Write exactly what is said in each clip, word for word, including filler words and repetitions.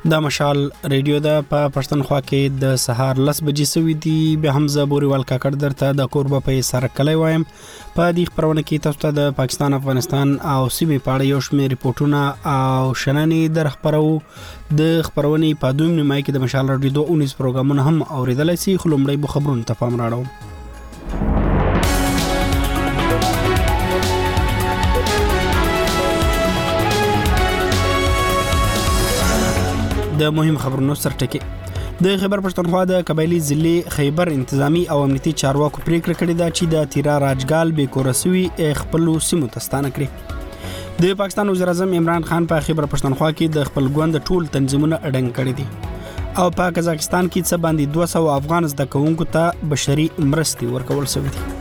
دا مشال ریډیو دا په پښتونخوا کې د سهار لس بجې سوي دي. به حمزه بوريوال کاکړ درته د کوربه په سره کلی وایم. په دې خبرونه کې تاسو ته د پاکستان، افغانستان او سیمې په اړه یو شمېر ریپورتونه او شننې در خبرو. د خبرونې په دویم نیمه کې د مشال ریډیو دوه نوي پروګرامونه هم اوریدلای شي. خلومړی به خبرونه ته پام راړو. د مهم خبرونو سرټکی. د خیبر پښتونخوا د قبایلی ضلع خیبر انتظامی او امنیتي چارواکو پریکړه کړې ده چې د تیرا راجګال به کورسوي خپل سیمو ته ستانه کړي. د پاکستان وزیر اعظم عمران خان په خیبر پښتونخوا کې د خپل ګوند ټول تنظیمونه اډنګ کړي دي او په قزاقستان کې څه باندې دوه سوه افغان زده کوونکو ته بشري مرستې ورکول شوې دي.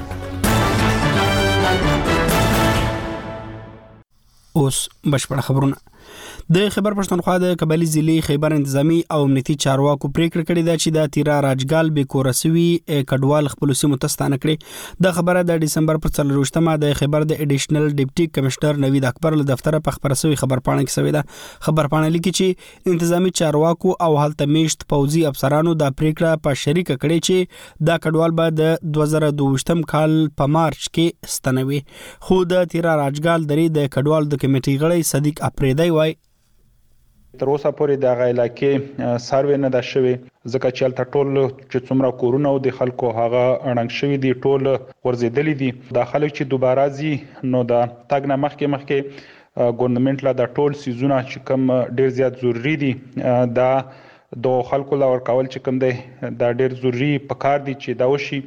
اوس بشپړ خبرونه. د خیبر پښتونخوا د قبایلی ضلع خیبر انتظامی او امنیتي چارواکو پریکړه کړې ده چې د تیرا راجګال به کورسوي کډوال خپل سیمو ته ستانه کړي. د خبره د ډسمبر پر څلرویشتمه د خیبر د اډیشنل ډیپټي کمشنر نوید اکبر له دفتر په خبره سوي خبرپاڼه کې سوي ده. خبرپاڼه لیکي چې انتظامی چارواکو او هلته میشت پوځي افسرانو د پریکړه په شریکه کړې چې دا کډوال به د دوه زره دوه کال په مارچ کې ستنوي. خو د تیرا راجګال درې د کډوال د کمیټې غړی صدیق اپریدی وای تر اوسه پورې د هغه علاقې سروې نه ده شوې، ځکه چې هلته ټول چې څومره کورونه او د خلکو هغه اړنګ شوي دي ټول ورزېدلي دي. دا خلک چې دوباره ځي نو د تګ نه مخکې مخکې ګورنمنټ له د ټول سیزونه چې کوم ډیر زیات ضروري دي دا د خلکو لا ورکول چې کوم دی دا ډیر ضروري پکار دي چې دا وشي.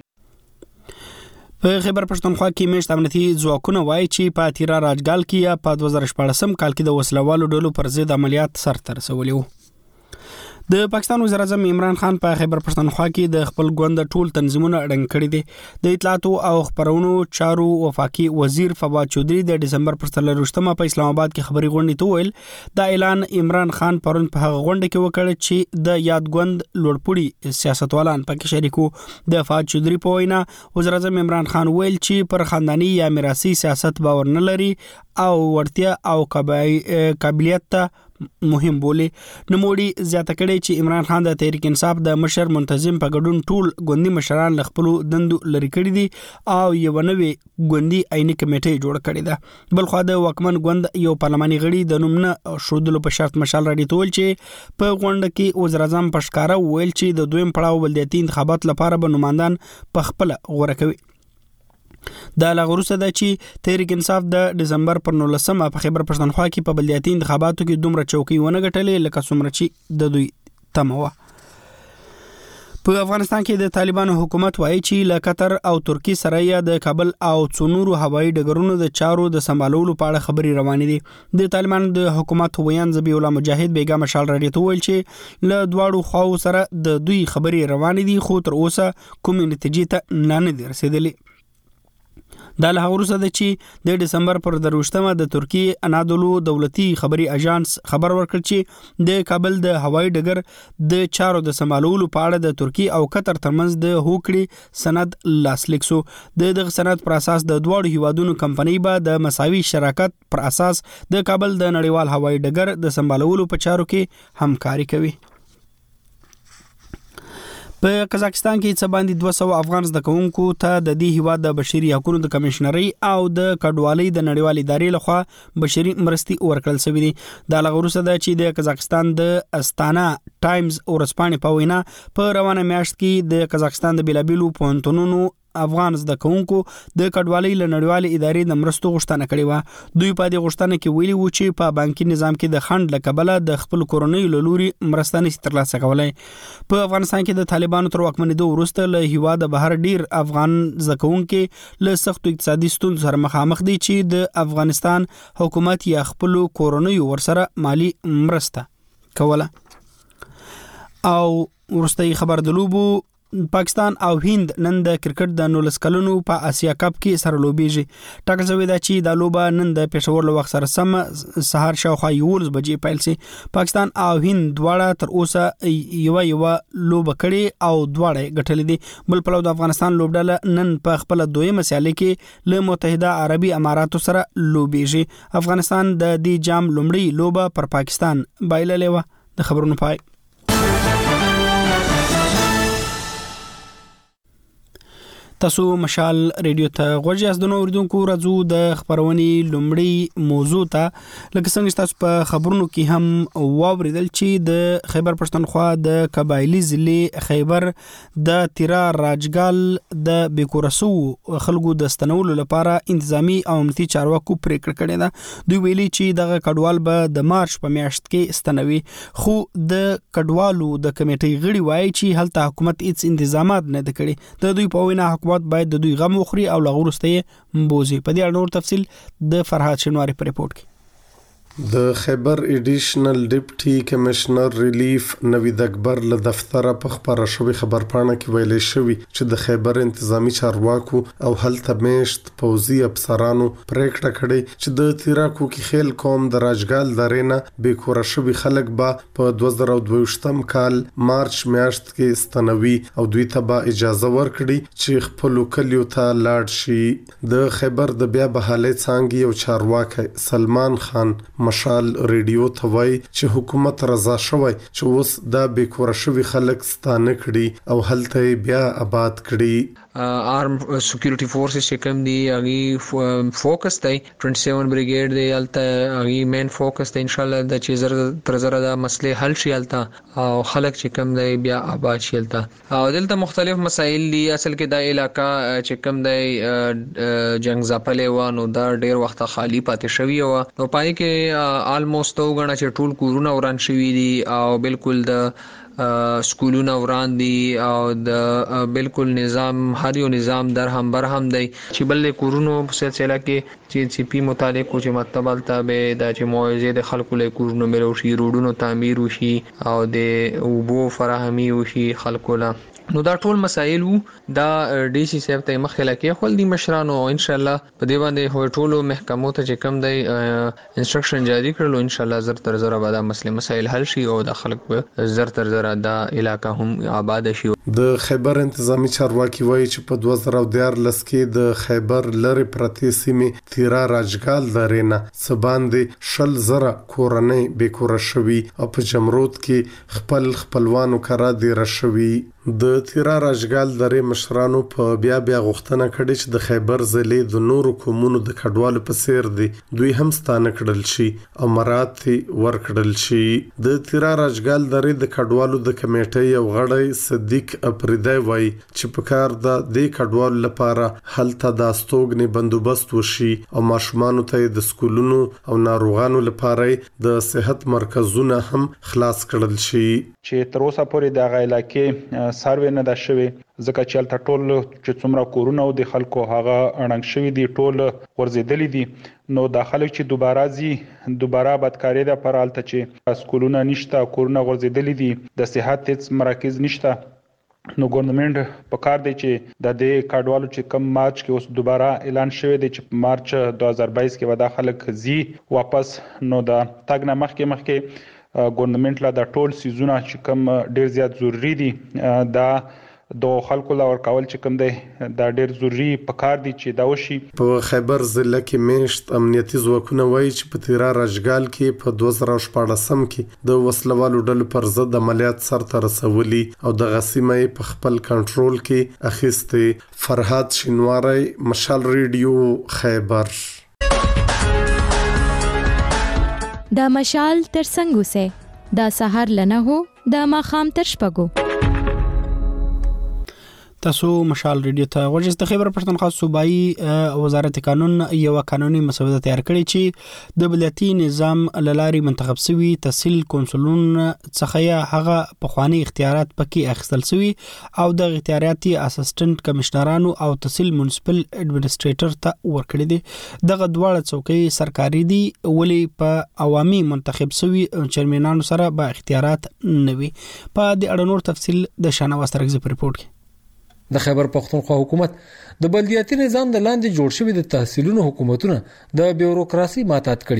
په خیبر پښتونخوا کې میشت امنیتي ځواکونه وایي چې په تیرا راجګال کې یا په دوه زره شپاړسم کال کې د وسلوالو ډلو پر ضد عملیات سرته رسولي وو. د پاکستان وزیر اعظم عمران خان په خیبر پښتونخوا کې د خپل ګوند ټول تنظیمونه اډنګ کړي دي. د اطلاعاتو او خبرونو چارو وفاقي وزیر فواد چودھری د ډسمبر پر څلرویشتمه په اسلام آباد کې خبري غونډې ته ویل. دا اعلان عمران خان پرون په هغه غونډه کې وکړ چې د یاد ګوند لوړپوړي سیاستوالان پکې شریکو. د فواد چودھری په وینا وزیر اعظم عمران خان ویل چې پر خاندانی یا میراثي سیاست باور نه لري او ورتیا او قابلیت ته مهم بولی. نموړي زیاته کړي چې عمران خان د تحریک انصاف د مشر منتظم په ګډون ټول ګوندي مشران له خپل دندو لري کړي دي او یو نوې ګوندي عیني کمیټه جوړ کړې ده. بل خو د وکمن ګوند یو پارلماني غړي د نوم نه شودلو په شرط مشال راډي تول چې په غونډه کې وزیر اعظم پښکارا ویل چې د دویم پړاو بلدیاتي انتخابات لپاره به نمائندان په خپل غوړه کوي. دا لغروسه ده چې تحریک انصاف د دسمبر پر نولسمه په خیبر پښتونخوا کې په بلدیاتي انتخاباتو کې دومره چوکۍ ونه ګټلې لکه څومره چې د دوی تمه وه. په افغانستان کې د طالبانو حکومت وایي چې له قطر او ترکی سره یې د کابل او څونورو هوایي ډګرونو د چارو د سمبالولو په اړه خبري روانې دي. د طالبانو د حکومت ویان ذبیح الله مجاهد بیګا مشال راډیو ته ویل چې له دواړو خواو سره د دوی خبري روانې دي خو تر اوسه کوم نتیجې ته نه دي رسیدلې. دا له وروسته ده چې د دسمبر پر دروشتمه د ترکی انادولو دولتي خبري اژانس خبر ورکړ چې د کابل د هوایي ډګر د چارو د سمبالولو په اړه د ترکی او قطر ترمنځ د هوکړې سند لاسلیک شو. د دغه سند پر اساس د دواړو هیوادونو کمپنۍ به د مساوي شراکت پر اساس د کابل د نړیوال هوایي ډګر د سمبالولو په چارو کې همکاري کوي. په قزاقستان کې څه باندې دوه سوه افغان زده کوونکو ته د دې هیواد د بشري حقوقو د کمشنرۍ او د کډوالۍ د نړیوالې ادارې لخوا بشري مرستې ورکړل شوې دي. دا له وروسته ده چې د قزاقستان د استانا ټایمز ورځپاڼې په وینا په روانه میاشت کې د قزاقستان د بیلابیلو پوهنتونونو افغان زده کوونکو د کډوالۍ له نړیوالې ادارې د مرستو غوښتنه کړې وه. دوی په دې غوښتنه کې ویلي وو چې په بانکي نظام کې د خنډ له کبله د خپل کورنۍ له لوري مرسته نشي ترلاسه کولی. په افغانستان کې د طالبانو تر واکمنېدو وروسته له هیواده بهر ډیر افغان زده کوونکي له سختو اقتصادي ستونزو سره مخامخ دي چې د افغانستان حکومت یا خپل کورنۍ ورسره مالی مرسته کوله. او ورسته خبر د لوبو پاکستان او هند نن د کرکټ د نولس کلونو په آسیا کپ کې سره لوبېږي. ټاکل شوی ده چې دا لوبه نن د پېښور له وخت سره سم سهار شاوخوا یولس بجې پیل شي. پاکستان او هند دواړه تر اوسه یو یو لوبه کړې او دواړه ګټلې دي. بل پلو د افغانستان لوبډله نن په خپل دویمه سیالي کې له متحده عربي اماراتو سره لوبېږي. افغانستان د دې جام لومړی لوبه پر پاکستان بایللې و. د خبرونو پای. تاسو مشال ریډیو ته غوږی اس د نو اردوونکو راځو د خبرونې لومړی موضوع ته. لکه څنګه تاسو په خبرونو کې هم واوریدل چې د خیبر پښتونخوا د قبایلی ضلع خیبر د تیرا راجګال د بیکورسو خلکو د ستنولو لپاره انتظامی او امنیتي چارواکو پریکړه کړې ده. دوی ویلي چې دغه کډوال به د مارچ په میاشت کې ستنوي، خو د کډوالو د کمیټې غړي وایي چې هلته حکومت هیڅ انتظامات نه د کړي. د دوی په وینا باید د دوی غم وخوري او لغورسته بوزي. په دې اړه نور تفصیل د فرهاد شنواری په ریپورت کې. د خیبر ایډیشنل ډیپټي کمشنر ریلیف نوید اکبر له دفتره په خبره شوی خبرپاڼه کې ویل شوی چې د خیبر انتظامی چارواکو او هلته میشت پوزي افسرانو پریکړه کړې چې د تیراکو کې خیل قوم د راجګال درینه بیکوره شوی خلک به په دوه زره دوه کال مارچ میاشت کې ستنوي او دوی ته به اجازه ورکړي چې خپل کلیو ته لاړ شي. د خیبر د بیا بحالې څانګې او چارواکي سلمان خان مشال ریډیو ته وایي چې حکومت رضا شوی چې اوس دا بیکوره شوی خلک ستانه کړي او هلته بیا آباد کړي. آرم سکیورټي فورسز چې کوم دي هغه فوکس دی سیاسی بریګیډ دی هلته هغه مین فوکس دی ان شاء الله د چې زر تر زر د مسلې حل شي هلته او خلک چې کوم دی بیا آباد شي هلته. او دلته مختلف مسایل دي. اصل کې د علاقہ چې کوم دی جنگ ځپلې و نو دا ډیر وخت خالی پاتې شوی و نو پای کې آلموست وګڼه چې ټول کورونه وران شوي دي او بالکل د سکولونه وران دي او د بالکل نظام هر یو نظام در هم بر هم دی چې بل کورونو په سلسله کې چې سی پی متعلق کو چې مطلب تابع د چې موعظه د خلکو له کورونو ملو شي، روډونو تعمیر وشي او د اوبو فراهمي وشي خلکو له. نو دا ټول مسایل وو دا ډي سي صاحب ته مخاله کې خپل دي مشرانو او ان شاء الله په دې باندې هو ټولو محکمو ته چې کم دی انسټرکشن جاری کړلو ان شاء الله زر تر زر به دا مسله مسایل حل شي او د خلک زر تر زر دا علاقہ هم آباد شي. د خیبر انتظامی چارواکي وایي چې په دوه زره دیارلس کې د خیبر لری پرتی سیمې تیرا راجګال درینه سباندې شل زره کورنۍ بیکوره شوي او په جمرود کې خپل خپلوانو کرا دی رشوي. د تیرا راجګال درې مشرانو په بیا بیا غوښتنه کړې چې د خیبر ضلع د نورو قومونو د کډوالو په څیر دي دوی هم ستانه کړل شي او مراد ورکړل شي. د تیرا راجګال درې د کډوالو د کمیټې یو غړی صدیق اپریدی وایي چې په کار د دې کډوالو لپاره هلته د استوګنې بندوبست وشي او ماشومانو ته د سکولونو او ناروغانو لپاره د صحت مرکزونه هم خلاص کړل شي. چې تر اوسه پورې د غایلا کې سروې نه ده شوی ځکه چې الته ټول چې څومره کورونه او د خلکو هغه اړنګ شوی دي ټول ورزيدلې دي. نو د خلک چې دوباره زی دوباره بدکاری ده پر الته چې سکولونه نشته، کورونه ورزيدلې دي، د صحت هیڅ مراکز نشته. نو ګورنمنت په کار دی چې د دې کډوالو چې کم مارچ کې اوس دوباره اعلان شوی دی چې مارچ دوه هزار بایس کې ودا خلک زی واپس نو د تاګ نه مخکې مخکې ګورنمنت لا د ټول سيزونه چې کم ډیر زیات ضروری دي دا د خلکو لا ورکول چې کوم دی دا ډیر ضروری پکار دي چې دا وشي. په خیبر ضلع کې میشت امنیتي ځواکونه وایي چې په تیرا راجګال کې په دوه زره شپږ کې د وسلوالو ډلو پر ضد عملیات سرته رسولي او د غسیمه په خپل کنټرول کې اخیسته. فرهاد شنواری مشال ریډیو خیبر. دا مشال تر څنګه سه دا سحر لنه هو دا ماخام تر شپګو. تاسو مشال ریډیو ته غوږی د خیبر پښتونخوا صوبایي وزارت قانون یو قانوني مسوده تیار کړی چې د بلدیاتي نظام للاري منتخب شوی تحصیل کونسلون څخه هغه په خواني اختیارات پکې اخیستل شوی او د اختیاراتي اسسټنټ کمشنرانو او تحصیل منسپل اډمنسټریټر ته ورکړي دي. دغه دواړه څوکۍ سرکاري دي ولی په عوامي منتخب شوی چیرمنانو سره به اختیارات نه وي. په دې اړه نور تفصیل د شانواز ترغزي په ریپورت کې. د خیبر پښتونخوا حکومت د بلدیاتي نظام د لاندې جوړ شوی د تحصیلونو حکومتونه د بیوروکراسي ماتات کړي.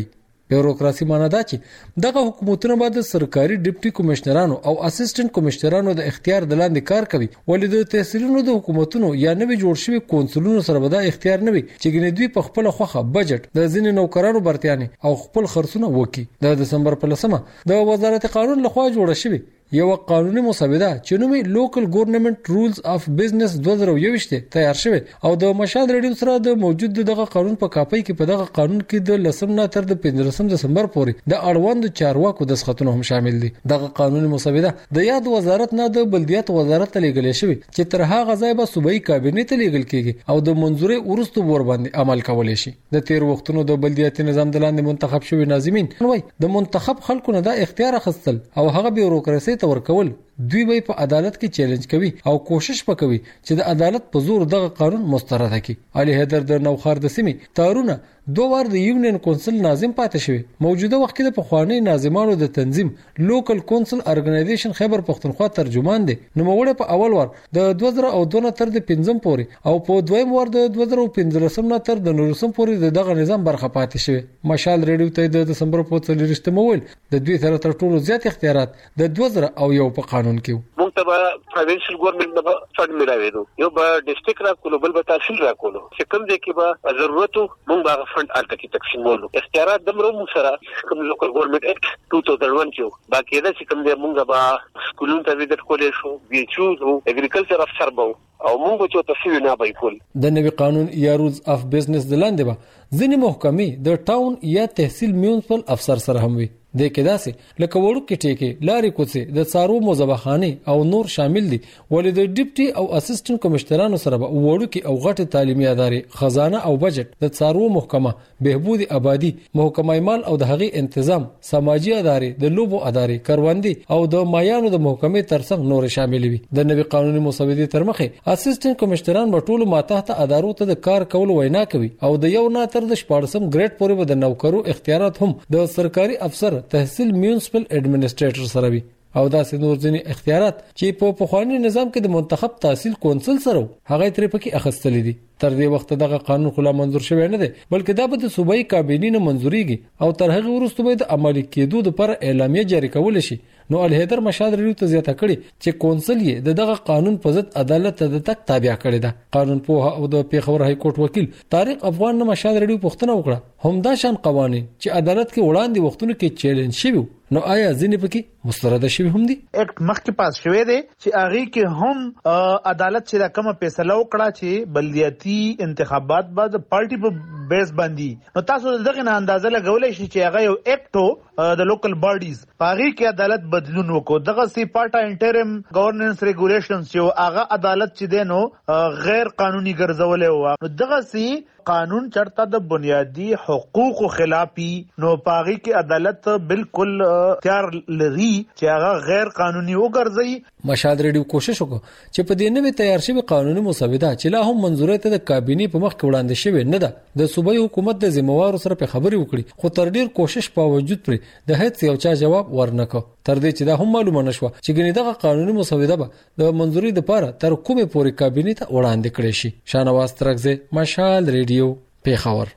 بیوروکراسي معنی دا چې دغه حکومتونه به د سرکاري ډیپټي کمشنرانو او اسسټنټ کمشنرانو د اختیار د لاندې کار کوي، ولې د تحصیلونو د حکومتونو یا نوي جوړ شوي کونسلونو سره به دا اختیار نه وي چې ګنې دوی په خپل خوخه بجټ د ځینې نوکرانو برتیانې او خپل خرڅونه وکړي. د دسمبر په لسمه د وزارت قانون لخوا جوړه شوې یو قانوني مسوده چې نومي لوکل ګورنمنت رولز اف بزنس دوه زره یوویشت تیار شوی او د مشال ریډیو سره د موجود دغه قانون په کاپي کې په دغه قانون کې د لسم نه تر د پنځلسم دسمبر پورې د اړوند چارواکو د سختونو هم شامل دي. دغه قانوني مسوده د یاد وزارت نه د بلدیات وزارت ته لیږل شوی چې تر هغه ځای به صوبایي کابینه ته لیږل کیږي او د منځوري ورستو ور باندې عمل کولای شي. د تیر وختونو د بلدیاتي نظام د لاندې منتخب شوی ناظمین وای د منتخب خلکو نه د اختیار اخیستل او هغه بیوروکراسي ته ورکول دوی به په عدالت کې چیلنج کوي او کوشش وکوي چې د عدالت په زور دغه قانون مسترد کړي. علي حیدر د نوخار د سیمې تارونه دوه وار د یونین کونسل ناظم پاتې شوی. موجوده وخت کې د پخوانی ناظمانو د تنظیم لوکل کونسل ارګنایزیشن خیبر پختونخوا ترجمان دی. نو موږ په اول وار د دوه زره او دوه تر د پنځم پورې او په دویم وار د دوه زره پنځلسم نه تر د نورسم پورې دغه نظام برخه پاتې شوی. مشال ریډیو ته د دسمبر په څلورشتمه ویل د دوی سره تر ټولو زیات اختیارات د دوه زره او یو په قانون کې مونږ ته به پروینشل ګورنمنت نه فند ملاوي دو یو به ډیسټریکټ را کولو بل به تحصیل را کولو چې کوم ځای کې به ضرورت مونږ به فند الته کې تقسیمولو. اختیارات دمرو مو سره کوم لوکل ګورنمنت اکټ دوه هزار یک کې باقي دا چې کوم ځای مونږ به سکولونو ته وزټ کولای شو بي ایچ او اګریکلچر افسر به او مونږ چې تفصیل نه به کول. د نوي قانون یا رولز اف بزنس د لاندې به ځینې محکمې د ټاون یا تحصیل میونسپل افسر سره هم وي. د کې داسې لکه وړو کې ټیکې لارې کوڅې د څارو مذبخانه او نور شامل دي، ولې د ډیپټي او اسسټنټ کمشنرانو سره به وړو کې او غټ تعلیمي ادارې خزانه او بجټ د څارو محکمه بهبود آبادی محکمه مال او د هغې تنظیم سماجی ادارې د لوبو ادارې کروندې او د مایانو د محکمې ترڅنګ نور شامل وي. د نوي قانوني مسودې تر مخه اسسټنټ کمشنران په ټولو ماتحت ادارو ته د کار کولو وینا کوي او د یو نه تر د شپږم ګریډ پورې به د نوکرو اختیارات هم د سرکاري افسر تحصیل میونسپل ایڈمنسټریټر سره وي او داسې نور ځینې اختیارات چې په پخوانی نظام کې د منتخب تحصیل کونسل سره هغه ترې پکې اخیستل دي. تر دې وخت دغه قانون خلا منظور شوی نه دی، بلکې دا به د صوبایي کابینې نه منځوريږي او تر هغه وروسته به د عملي کېدو لپاره اعلامیه جاری کول شي. نو علي حیدر مشال ریډیو ته زیاته کړي چې کونسل یې د دغه قانون په ضد عدالت ته د تک تابع کړی ده. قانون پوها او د پیښور های کورټ وکیل طارق افغان نه مشال ریډیو پوښتنه وکړه همدا شان قوانين چې عدالت کې وړاندې وختونو کې چیلنج شوی نو آیا ځینې پکې مسترد شوی هم دي؟ اکټ مخکې پاس شوی دی چې هغه کې هم عدالت چې کومه فیصله وکړه چې بلدیاتي انتخابات بعد پارټي په بیس باندې نو تاسو دغه نه اندازه لګولای شئ چې هغه یو اکټو د لوکل باډیز هغه کې عدالت بدلون وکړو. دغه سی پارټا انټرم گورننس ریګولیشنز چې هغه عدالت چې دینو غیر قانوني ګرځولې و نو دغه سی قانون چرته د بنیادی حقوق خلافی نو پاغي کې عدالت بالکل اختیار لري چې هغه غیر قانوني وګرځي. مشال ریډیو کوشش وکړ چې په دې نوې تیار شوی قانوني مسوده چې لا هم منځوري ته د کابینې په مخ کې وړاندې شوی نه ده د صوبایي حکومت د ذمہوارو سره په خبري وکړي، خو تر ډیر کوشش په وجود پر د هیڅ یو چا جواب ورنکو. تر دې چې دا هم معلومه نشوه چې ګنې دغه قانوني مسوده به د منځوري لپاره تر کومه پورې کابینې ته وړاندې کړي شي. شانواز ترغزه مشال ریډیو پیښور.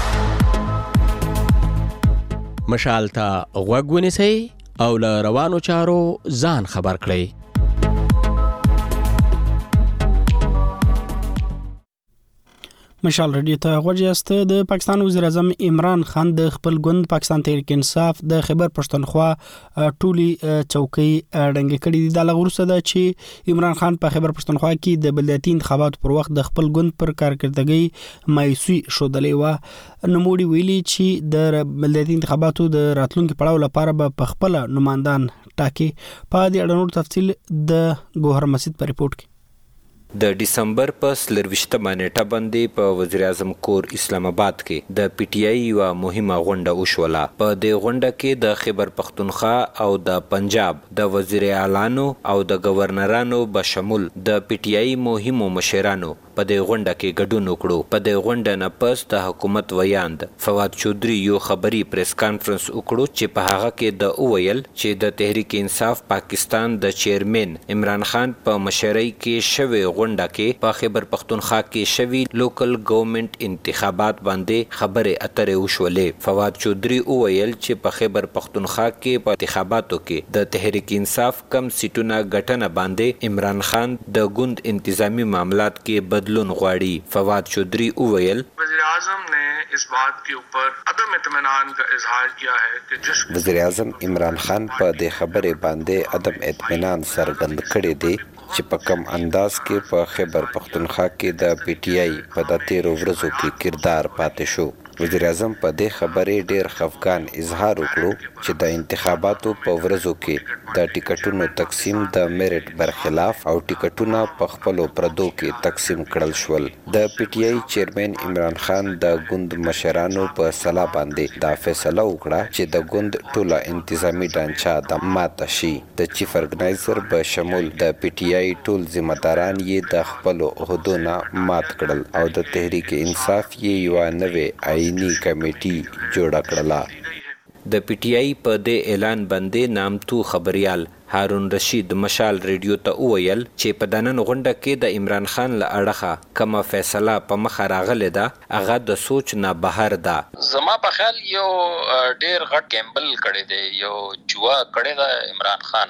مشال ته غوږ ونیسئ او له روانو چارو ځان خبر کړئ. مشال ریډیو ته غوږیاست. د پاکستان وزیر اعظم عمران خان د خپل ګوند پاکستان تحریک انصاف د خیبر پښتونخوا ټولي چوکۍ ډنګ کړي دي. د لغورسه ده چې عمران خان په خیبر پښتونخوا کې د بلدیاتي انتخاباتو پر وخت د خپل ګوند پر کارکړدګۍ مایوسي شودلې و. نوموړي ویلي چې د بلدیاتي انتخاباتو د راتلونکو پړاو لپاره به په خپل نمائندان ټاکي. په دې اړه نور تفصیل د ګوهر مسجد په ریپورت کې. د ډیسمبر په څلرویشتمه نیټه باندې په وزیر اعظم کور اسلام آباد کې د پی ټی آی یو مهمه غونډه وشوله. په دې غونډه کې د خیبر پښتونخوا او د پنجاب د وزیر اعلانو او د گورنرانو بشمول د پی ټی آی مهمو مشرانو په دې غونډه کې ګډون وکړو. په دې غونډه نه پس د حکومت ویاند فواد چودري یو خبري پریس کانفرنس وکړو چې په هغه کې د اویل چې د تحریک انصاف پاکستان د چیرمن عمران خان په مشرۍ کې شوی غونډه کې په خیبر پختونخوا کې شوی لوکل ګورنمنت انتخابات باندې خبرې اترې وشولې. فواد چودري اویل چې په خیبر پختونخوا کې په انتخاباتو کې د تحریک انصاف کم سیټونه ګټنه باندې عمران خان د ګوند انتظامی معاملات کې بدلون غواړي. فواد چودري اویل वज़ीर आज़म ने इस बात के ऊपर अदम इत्मीनान का इजहार किया है कि जिस वज़ीर आज़म عمران خان په دې خبرې باندې عدم اطمینان څرګند کړی دی چې په کم انداز کې په خیبر پختونخوا کې د پی ټی آی په د تیرو ورځو کې کردار پاتې شو. وزیر اعظم په دې خبرې ډیر خفګان اظهار وکړو چې د انتخاباتو په ورځو کې د ټیکټونو تقسیم د میرټ برخلاف او ټیکټونه په خپلو پردو کې تقسیم کړل شول. د پی ټی آی چیرمن عمران خان د ګوند مشرانو په سلا باندې دا فیصله وکړه چې د ګوند ټوله انتظامی ډانچه د ماته شي. د چیف ارګنایزر په شمول د پی ټی آی ټول ذمہ داران یې د خپلو عہدونو مات کړل او د تحریک انصاف یې یو نوې آئینی کمیټي جوړه کړله. د پی ټی آی په دې اعلان باندې نامتو خبريال هارون رشید مشال ریډیو ته وویل چې په دنن غونډه کې د عمران خان له اړخه کومه فیصله په مخه راغله ده هغه د سوچ نه بهر ده. زما په خیال یو ډیر غټ ګیمبل کړی دی، یو جوا کړی دی عمران خان.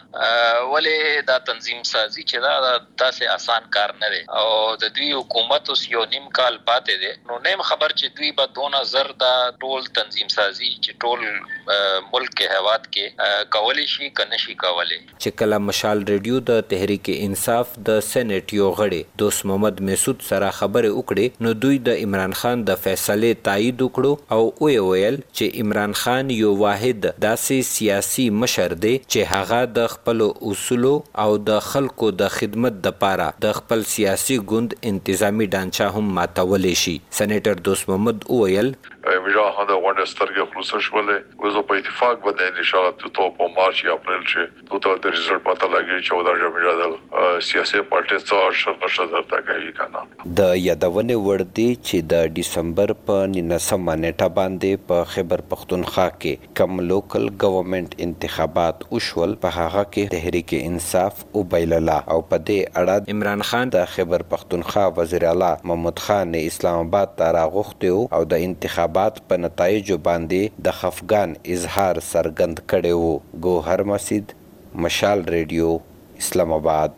ولې دا تنظیم سازي چې دا داسې آسان کار نه دی او د دوی حکومت اوس یو نیم کال پاتې دی، نو نیم خبر چې دوی به دونه زر دا ټول تنظیم سازي چې ټول ملک کې هواد کې کولی شي که نشي کولی. چې کله مشال ریډیو د تحریک انصاف د سېنات یو غړي دوست محمد مسعود سره خبرې وکړې نو دوی د عمران خان د فیصلې تایید وکړو او وی ویل چې عمران خان یو واحد داسې سیاسي مشر دی چې هغه د خپل اصولو او د خلکو د خدمت لپاره د خپل سیاسي ګوند انتظامی ډانچه هم ماتولی شي. سېنیټر دوست محمد ویل مجا هدا غونډه سترګې خلاص شولې وزو په اتفاق باندې ان شاء الله ته په مارچ یا اپریل چې ته د ریزلټ پته لګي چې دا جمعیت سیاسي پارټي څو شر نشه درته کوي کنه. د یادونه ور دي چې د دسمبر په نولسمه نیټه باندې په خیبر پختونخوا کې کم لوکل ګورنمنت انتخابات وشول، په هغه کې تحریک انصاف او بایللا او په دې اړه عمران خان د خیبر پختونخوا وزیر اعلی محمود خان اسلام آباد ته راغوښتي او د انتخاب بعد په نتایجو باندې د خفګان اظهار سرګند کړي وو. ګوهر مسجد، مشال ریډیو، اسلام آباد.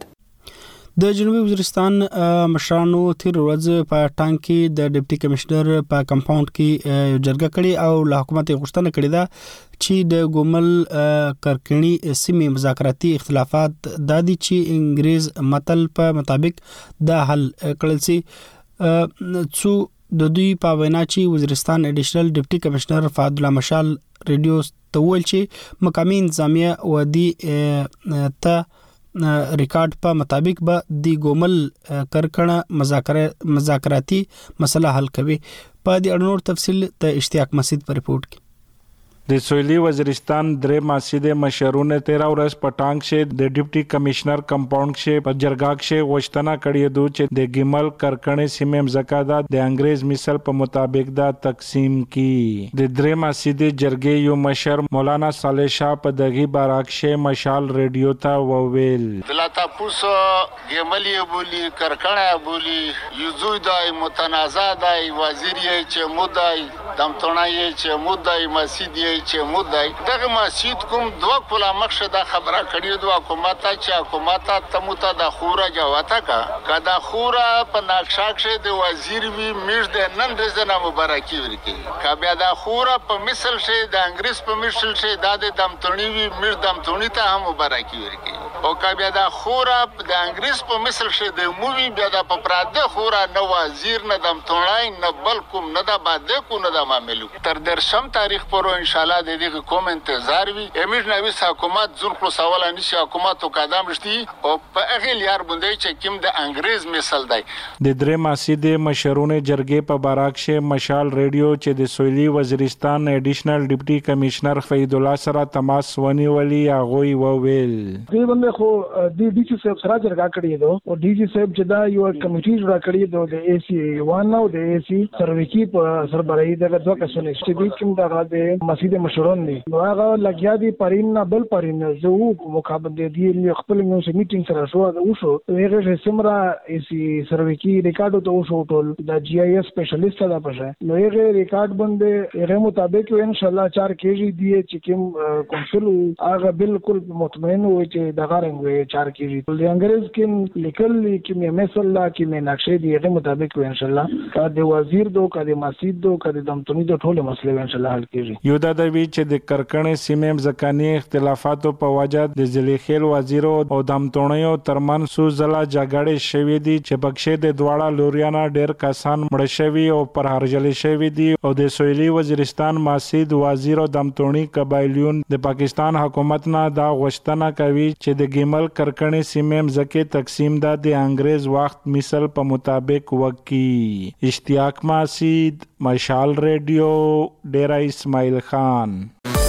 د جنوبي وزیرستان مشرانو تیر ورځ په ټانګ کې د ډیپټي کمشنر په کمپاوند کې یو جرګه کړې او له حکومت غوښتنه کړې ده چې د ګومل کرکنی سیمې مذاکراتي اختلافات د دې چې انګریز متل په مطابق د حل کړل سي. څو د دوی په وینا چې وزیرستان اډیشنل ډیپټي کمشنر فهد الله مشال ریډیو ته ویل چې مقامي انتظامیه ودی ته ریکارډ په مطابق به د ګومل کرکنه مذاکره مذاکراتي مسله حل کوي. په دې اړه نور تفصیل د اشتیاق مسجد په ریپورت کې. د سویلي وزیرستان درې ماسیده مشرونه تیرا ورځ پټانګ شه د ډیپټي کمشنر کمپاوند شه په جرګاک شه وشتنه کړی دو چې د ګیمل کرکنې سیمه زکادا د انګريز مثال په مطابق دا تقسیم کی. د درې ماسیده جرګې یو مشر مولانا صالح شاه په دغه باراک شه مشال ریډیو ته وویل دلته پوسو ګیمل یې بولی کرکنه بولی یوزوی دای متنازع دای وزیر یې چې مودای دمتونه یې چې مودای مسجد یې چې مودای دغه مسجد کوم دوه کله مخشه دا خبره کړی دوه حکومت چې حکومت ته مت د خوره جواته کا کدا خوره په نقشه د وزیر وی میر د نن د زنه مبارکي ورکی کا بیا د خوره په مثل شه د انګریز په مثل شه د دمتونی وی میر دمتونی ته هم مبارکي ورکی او کا بیا د خوره د انګریز په مثل شه د مووی بیا د پراده خوره نو وزیر نه دمتونای نه بل کوم نه د باده کو نه د معاملو تر درشم تاریخ پورو ان شاء الله د دې کوم انتظار وي امیر نوی حکومت زور خو سوال نشي حکومت او قدم رشتي او په هغه لار باندې چې کوم د انګريز مثال دی د درې ماسي د مشرونه جرګې په باراکشه مشال ریډیو چې د سویلي وزیرستان ایډیشنل ډیپټي کمشنر فید الله سره تماس ونیولي هغه وویل دې باندې خو د ډي سي صاحب سره جرګه کړې ده او ډي سي صاحب چې دا یو کمیټي جوړه کړې ده د اي سي وان او د اي سي سروکی په سربراهي دغه دوه کسونه چې کوم دغه د مسجد مشرون دي نو هغه لګیا دي پرین نه بل پرین زه وو مقابله دي خپل نو میټینګ سره شو دا وشو هغه سمرا اي سي سروکی ریکارډ ته وشو ټول د جی آی ایس سپیشلیست دا پښه نو هغه ریکارډ باندې هغه مطابق ان شاء الله چار کیږي دی چې کوم کونسل هغه بالکل مطمئن وي چې دغه رنګ وي چار کیږي د انګريز کې لیکل کې مې مثلا کې مې نقشې دی هغه مطابق ان شاء الله کا د وزیر دو کا د مسجد دو کا د دمتونی دو ټول مسلې ان شاء الله حل کیږي یو دا د وی چې د کرکنې سیمې ځکاني اختلافاتو په وجه د ضلع خیل وزیر او دمتونیو ترمن سو زلا جګړې شوې دي چې بخښې د دواړه لوریانا ډېر کسان مړ شوي او پر هرجل شوي دي او د سویلي وزیرستان مسجد وزیر او دمتونی قبایلیون د پاکستان حکومت نه دا غوښتنه کوي چې د ګیمل کرکنې سیمې ځکه تقسیم دا د انګريز وخت مثال په مطابق وکي اشتیاق مسجد مشال ریډیو ډیرا اسماعیل خان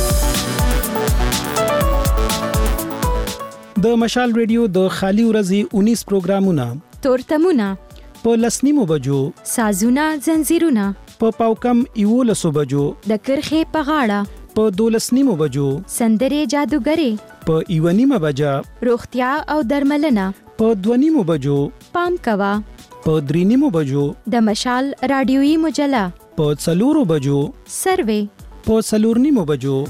د مشال ریډیو د خالی ورځې انیس پروګرامونه تورتمونه په لسنیمو بجو سازونه زنجیرونه په پاوکم یولسو بجو د کرخه په غاړه په دولسنیمو بجو سندره جادوګری په ایونیمه بجا روغتیا او درملنه په دونیمو بجو پام کوا په درینیمو بجو د مشال رادیویی مجله په څلورو بجو سروي په څلورنیمو بجو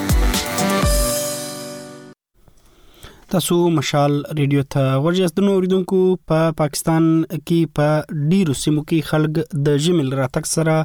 تاسو مشال ریډیو ته ورجاست د نوریدونکو په پا پاکستان کې په ډیرو سیمو کې خلک د جمیل راتک سره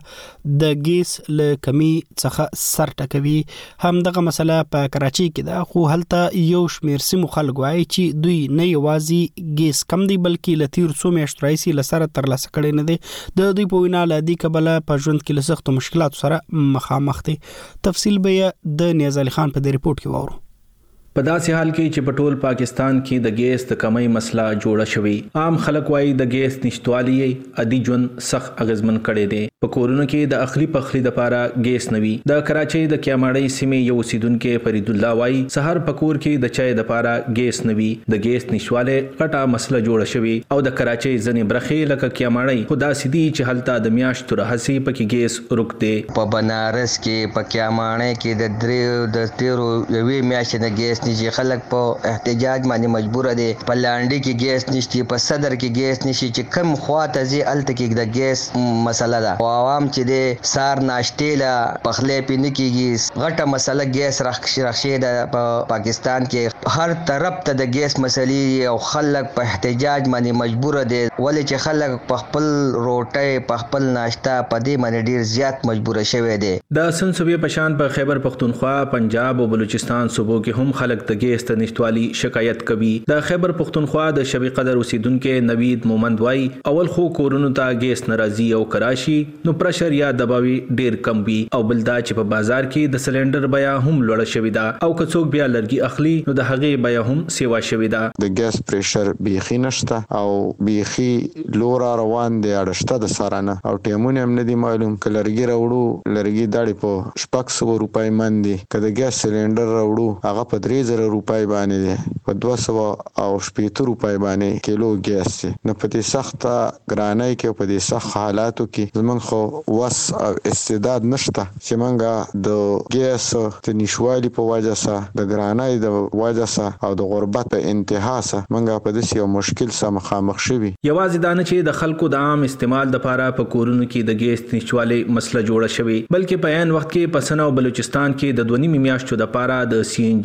د ګیس له کمی څخه سر ټکوي هم دغه مسله په کراچي کې ده خو هلته یو شمیر سیمو خلک وایي چې دوی نه یوازې ګیس کم دی بلکې لتیر څو میاشتو راځي لسره ترلاسه کړي نه دي د دوی په وینا لدی کبله په ژوند کې له سختو مشکلاتو سره مخامخ دي تفصیل به د نیاز علي خان په دې ریپورت کې وورو په داسې حال کې چې په ټول پاکستان کې د ګیس د کمی مسله جوړه شوې عام خلک وايي د ګیس نشټوالي ادي ژوند سخت اغیزمن کړي دي په کورونو کې د اخلي پخلي د لپاره ګیس نوي د کراچۍ د کیاماړۍ سیمې یو اوسیدونکو فرید الله وايي سحر پکور کې د چای د لپاره ګیس نوي د ګیس نشواله غټه مسله جوړه شوې او د کراچۍ ځنې برخې لکه کیاماړۍ خدا سيدي چې حالت د میاشتو راهسي پکې ګیس رکته په بنارس کې په کیاماړۍ کې د درې د تیرو یوې میاشتې د ګیس نشي خلک په احتجاج باندې مجبور دي په لاندې کې ګیس نشي په صدر کې ګیس نشي چې کم خواته زی الته کې د ګیس مسله ده او عوام چې د سار ناشته لا پخلې پینې کېږي غټه مسله ګیس راخښې ده په پاکستان کې هر طرف ته د ګیس مسلې او خلک په احتجاج باندې مجبور دي ولې چې خلک په خپل روټي په خپل ناشته په دې باندې ډیر زیات مجبور شوي دي د سنسوي پشان په خیبر پختونخوا پنجاب او بلوچستان صوبو کې هم خلک د ګیس ته نشټوالي شکایت کوي د خیبر پختونخوا د شبي قدر اوسیدونکو نوید مومند وای اول خو کورونو ته ګیس ناراضي او کراشي نو پرشر یا دباوي ډیر کم وي او بلدا چې په بازار کې د سلندر بیا هم لوړ شوی دا او کڅوک بیا لرګي اخلي نو د هغه بیا هم سیوا شوی دا د ګیس پرشر بیخي نشته او بیخي لور روان دی اړشته د سارانه او ټیمونه هم نه دی معلوم ک لرګي راوړو لرګي داړي په شپږ سوه روپۍ مندي کله ګیس سلندر راوړو هغه په درې زره روپۍ باندې دی په دوه سوه او شپږ روپۍ باندې کیلو ګیس دی نو په دې سخته ګرانۍ کې په دې سخت حالاتو کې زمونږ خو وس او استعداد نشته چې مونږه د ګیس د نشوالي په وجه سره د ګرانۍ د وجه سره او د غربت په انتها سره مونږه په دې یو مشکل سره مخامخ شوي یوازې دا نه چې د خلکو د عام استعمال لپاره په کورونو کې د ګیس نشوالي مسله جوړه شوې بلکې په عین وخت کې په سنا او بلوچستان کې د دوه نیمه میاشتو لپاره د سی ان جی ګیس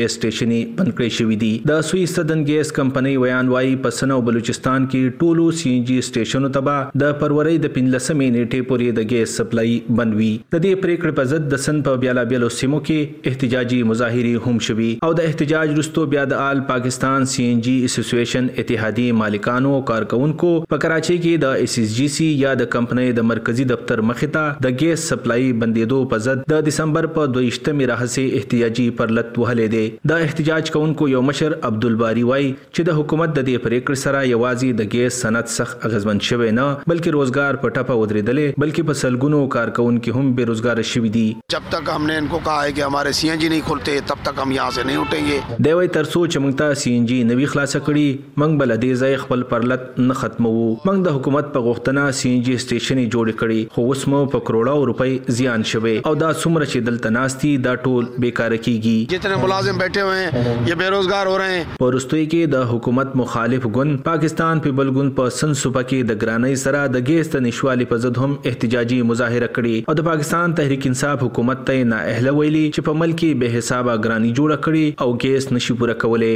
ګیس سټیشنې بند کړې شوې دي. د سوی سدن ګیس کمپنۍ ویان وایي په سن او بلوچستان کې ټولو سی ان جی سټیشنونو ته به د فروری د پنځلسمې نیټې پورې د ګیس سپلای بند وي. د دې پریکړې په ضد د سن په بیلا بیلو سیمو کې احتجاجي مظاهرې هم شوي او د احتجاج وروسته بیا د آل پاکستان سی ان جی اسوسییشن اتحادی مالکانو او کارکونکو په کراچۍ کې د ایس ایس جی سی یا د کمپنۍ د مرکزی دفتر مخې ته د ګیس سپلای بندیدو په ضد د دسمبر په دویشتمې راهیسې احتجاجي پرلط وهلې دی. د احتجاج کوونکو یو مشر عبدالباری وایي چې د حکومت د دې پریکړې سره یوازې د ګیس صنعت سخت اغیزمن شوی نه بلکې روزګار په ټپه ودرېدلې بلکې په سلګونو کارکونکو هم بے روزګار شوي دي. जब तक हमने इनको कहा है कि हमारे सी एन जी नहीं खुलते तब तक हम यहाँ से नहीं उठेंगे. دی وایي تر څو چې موږ ته سی ان جی نوي خلاصه کړي موږ به له دې ځایه خپل پرلط نه ختموو. موږ د حکومت په غوښتنه سی ان جی سټیشنې جوړې کړي خو اوس مو په کروڑو روپۍ زیان شوی او دا څومره چې دلته ناستي دا ټول بیکاره کیږي. जितने मुलाजिम बैठे हुए हैं ये बेरोजगार हो रहे हैं. په وروستیو کې د حکومت مخالف ګوند پاکستان پیپل ګوند په سن صوبه کې د ګرانۍ سره د ګیس د نشوالي په ضد هم احتجاجي مظاهره کړې او د پاکستان تحریک انصاف حکومت ته نااهله ویلي چې په ملک کې بے حسابه ګراني جوړه کړي او ګیس نشي پوره کولای.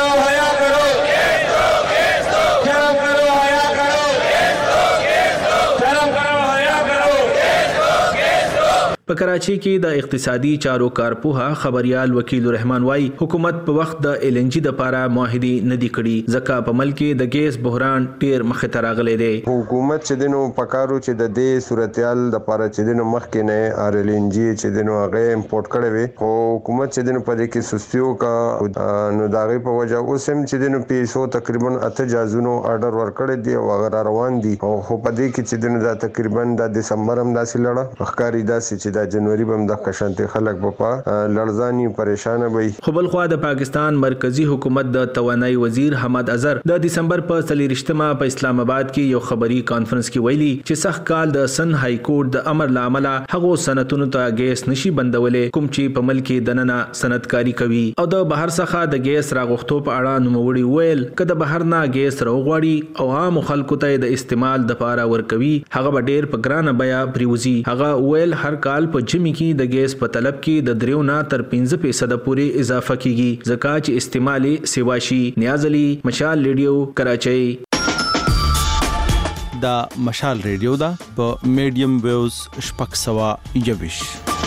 په کراچۍ کې د اقتصادي چارو کارپوها خبريال وکیل الرحمن وای حکومت په وخت د ال ان جی د لپاره معاهده ندي کړي ځکه په ملک کې د ګیس بحران ډیر مخ ته راغلی دی. حکومت چې دنو پکارو چې د دې صورتحال د لپاره چې دنو مخ کې نه ار ال ان جی چې دنو هغه امپورټ کړي وي خو حکومت چې دنو په دې کې سستیو کا نو داغي په وجه اوس هم چې دنو پیسو تقریبا اته جازونو آرډر ورکړي دي او هغه روان دي او خو په دې کې چې دنو دا تقریبا د دسمبر هم داسې لړه وختاري داسې چې د جنوري بم د کشانتي خلک په لړزاني پریشان وي. خو بل خو د پاکستان مرکزی حکومت د توانایي وزیر حماد اظهر د دسمبر په څلورشتمه په اسلام آباد کې یو خبري کانفرنس کې ویلي چې سخت کال د سن های کورټ د امر لامل هغه سنتونو ته ګیس نشي بندولې کوم چې په ملک کې دننه صنعتکاری کوي او د بهر څخه د ګیس راغښتو په اړه نوموړي ویل کله بهر نه ګیس راوغواړي او عام خلکو ته د استعمال د لپاره ورکوي هغه به ډیر په ګرانه بیا پریوزي. هغه ویل هر کال په جمی کې د ګیس په طلب کې د دریو نه تر پنځه فیصد پورې اضافه کیږي ځکه چې استعمالي سیواشي. نیاز علي مشال ریډیو کراچۍ. دا مشال ریډیو دا په میډیم ویوز شپږ سوه یوویش.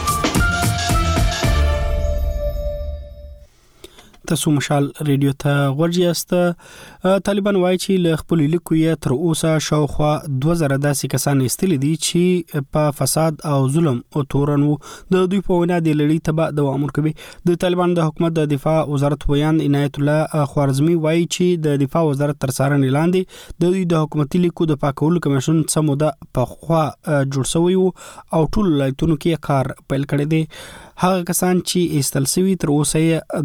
تاسو مشال ریډیو ته ورجیاست. طالبان وایي چې له خپل لیکو یې تر اوسه شاوخوا دوه زره داسې کسان ایستلي دي چې په فساد او ظلم او تورن وو. د دوی په وینا د لړۍ تبع دوام ورکوي. د طالبان د حکومت د دفاع وزارت ویان عنایت الله خوارزمي وایي چې د دفاع وزارت تر څارنې لاندې د دوی د حکومتي لیکو د پاکولو کمیشن څه موده په خوا جوړ شوی وو او ټول ولایتونو کې کار پیل کړی دی. هغه کسان چې ایستل شوي تر اوسه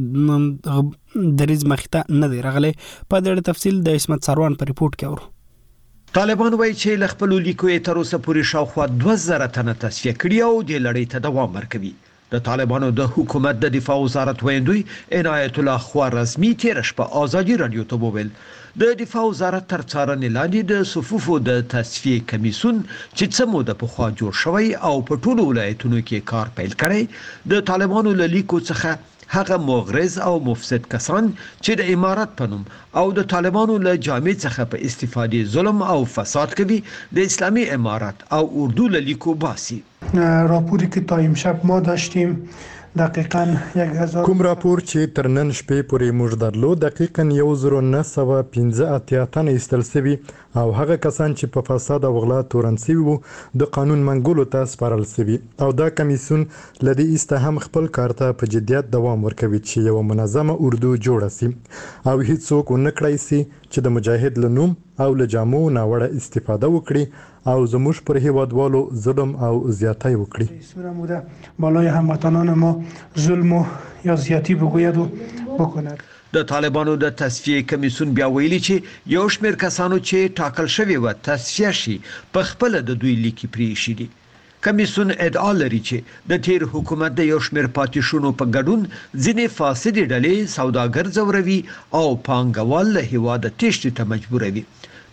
یې دریز مخته نه دی راغلی. په دې تفصیل د اسمت سروان په ریپورت کې اورو. طالبان وایي چې ل خپل لیکو یې تر اوسه پورې شاوخوا دوه زره تنه تصفیه کړي او د لړۍ ته دوام ورکوي. د طالبانو د حکومت د دفاع وزارت ویندوی عنایت الله خوارزمي تیر شپه آزادي رادیو ته وویل د دفاع وزارت تر څارنې لاندې د صفوفو د تصفیه کمیسون چې څه موده پخوا جوړ شوی او په ټولو ولایتونو کې کار پیل کړی د طالبانو له لیکو څخه هغه مغرض او مفسد کسان چې د امارت په نوم او د طالبانو له جامع څخه په استفاده ظلم او فساد کوي د اسلامی امارت او اردو له لیکو باسي. راپوری که تا امشب ما داشتیم دقیقاً یک هزار کوم راپور چې تر نن شپې پورې موږ درلود دقیقاً یو زره نه سوه پنځه اتیا تنه ایستل شوي او هغه کسان چې په فساد او غلا تورن شوي وو د قانون منګولو ته سپارل شوي او دا کمیسیون له دې ایسته هم خپل کار ته په جدیت دوام ورکوي چې یو منظمه اردو جوړه شي او هیڅوک ونه کړای شي چې د مجاهد له نوم او له جامو ناوړه استفاده وکړي او زموږ پر هیوادوالو ظلم او زیاتی وکړي. سوره موده بالای هموطنان ما ظلم یا زیاتی بگوید و بکند. د طالبانو د تصفیه کمیسیون بیا ویلي چې یو شمېر کسانو چې ټاکل شوي و تصفیه شي په خپل د دوی لیکي پریښي دي. کمیسیون ادعا لري چې د تیر حکومت د یو شمېر پاتې شونو په ګډون ځینې فاسدې ډلې سوداګر ځوروي او پانګوال له هیواده تېښتې ته مجبوروي.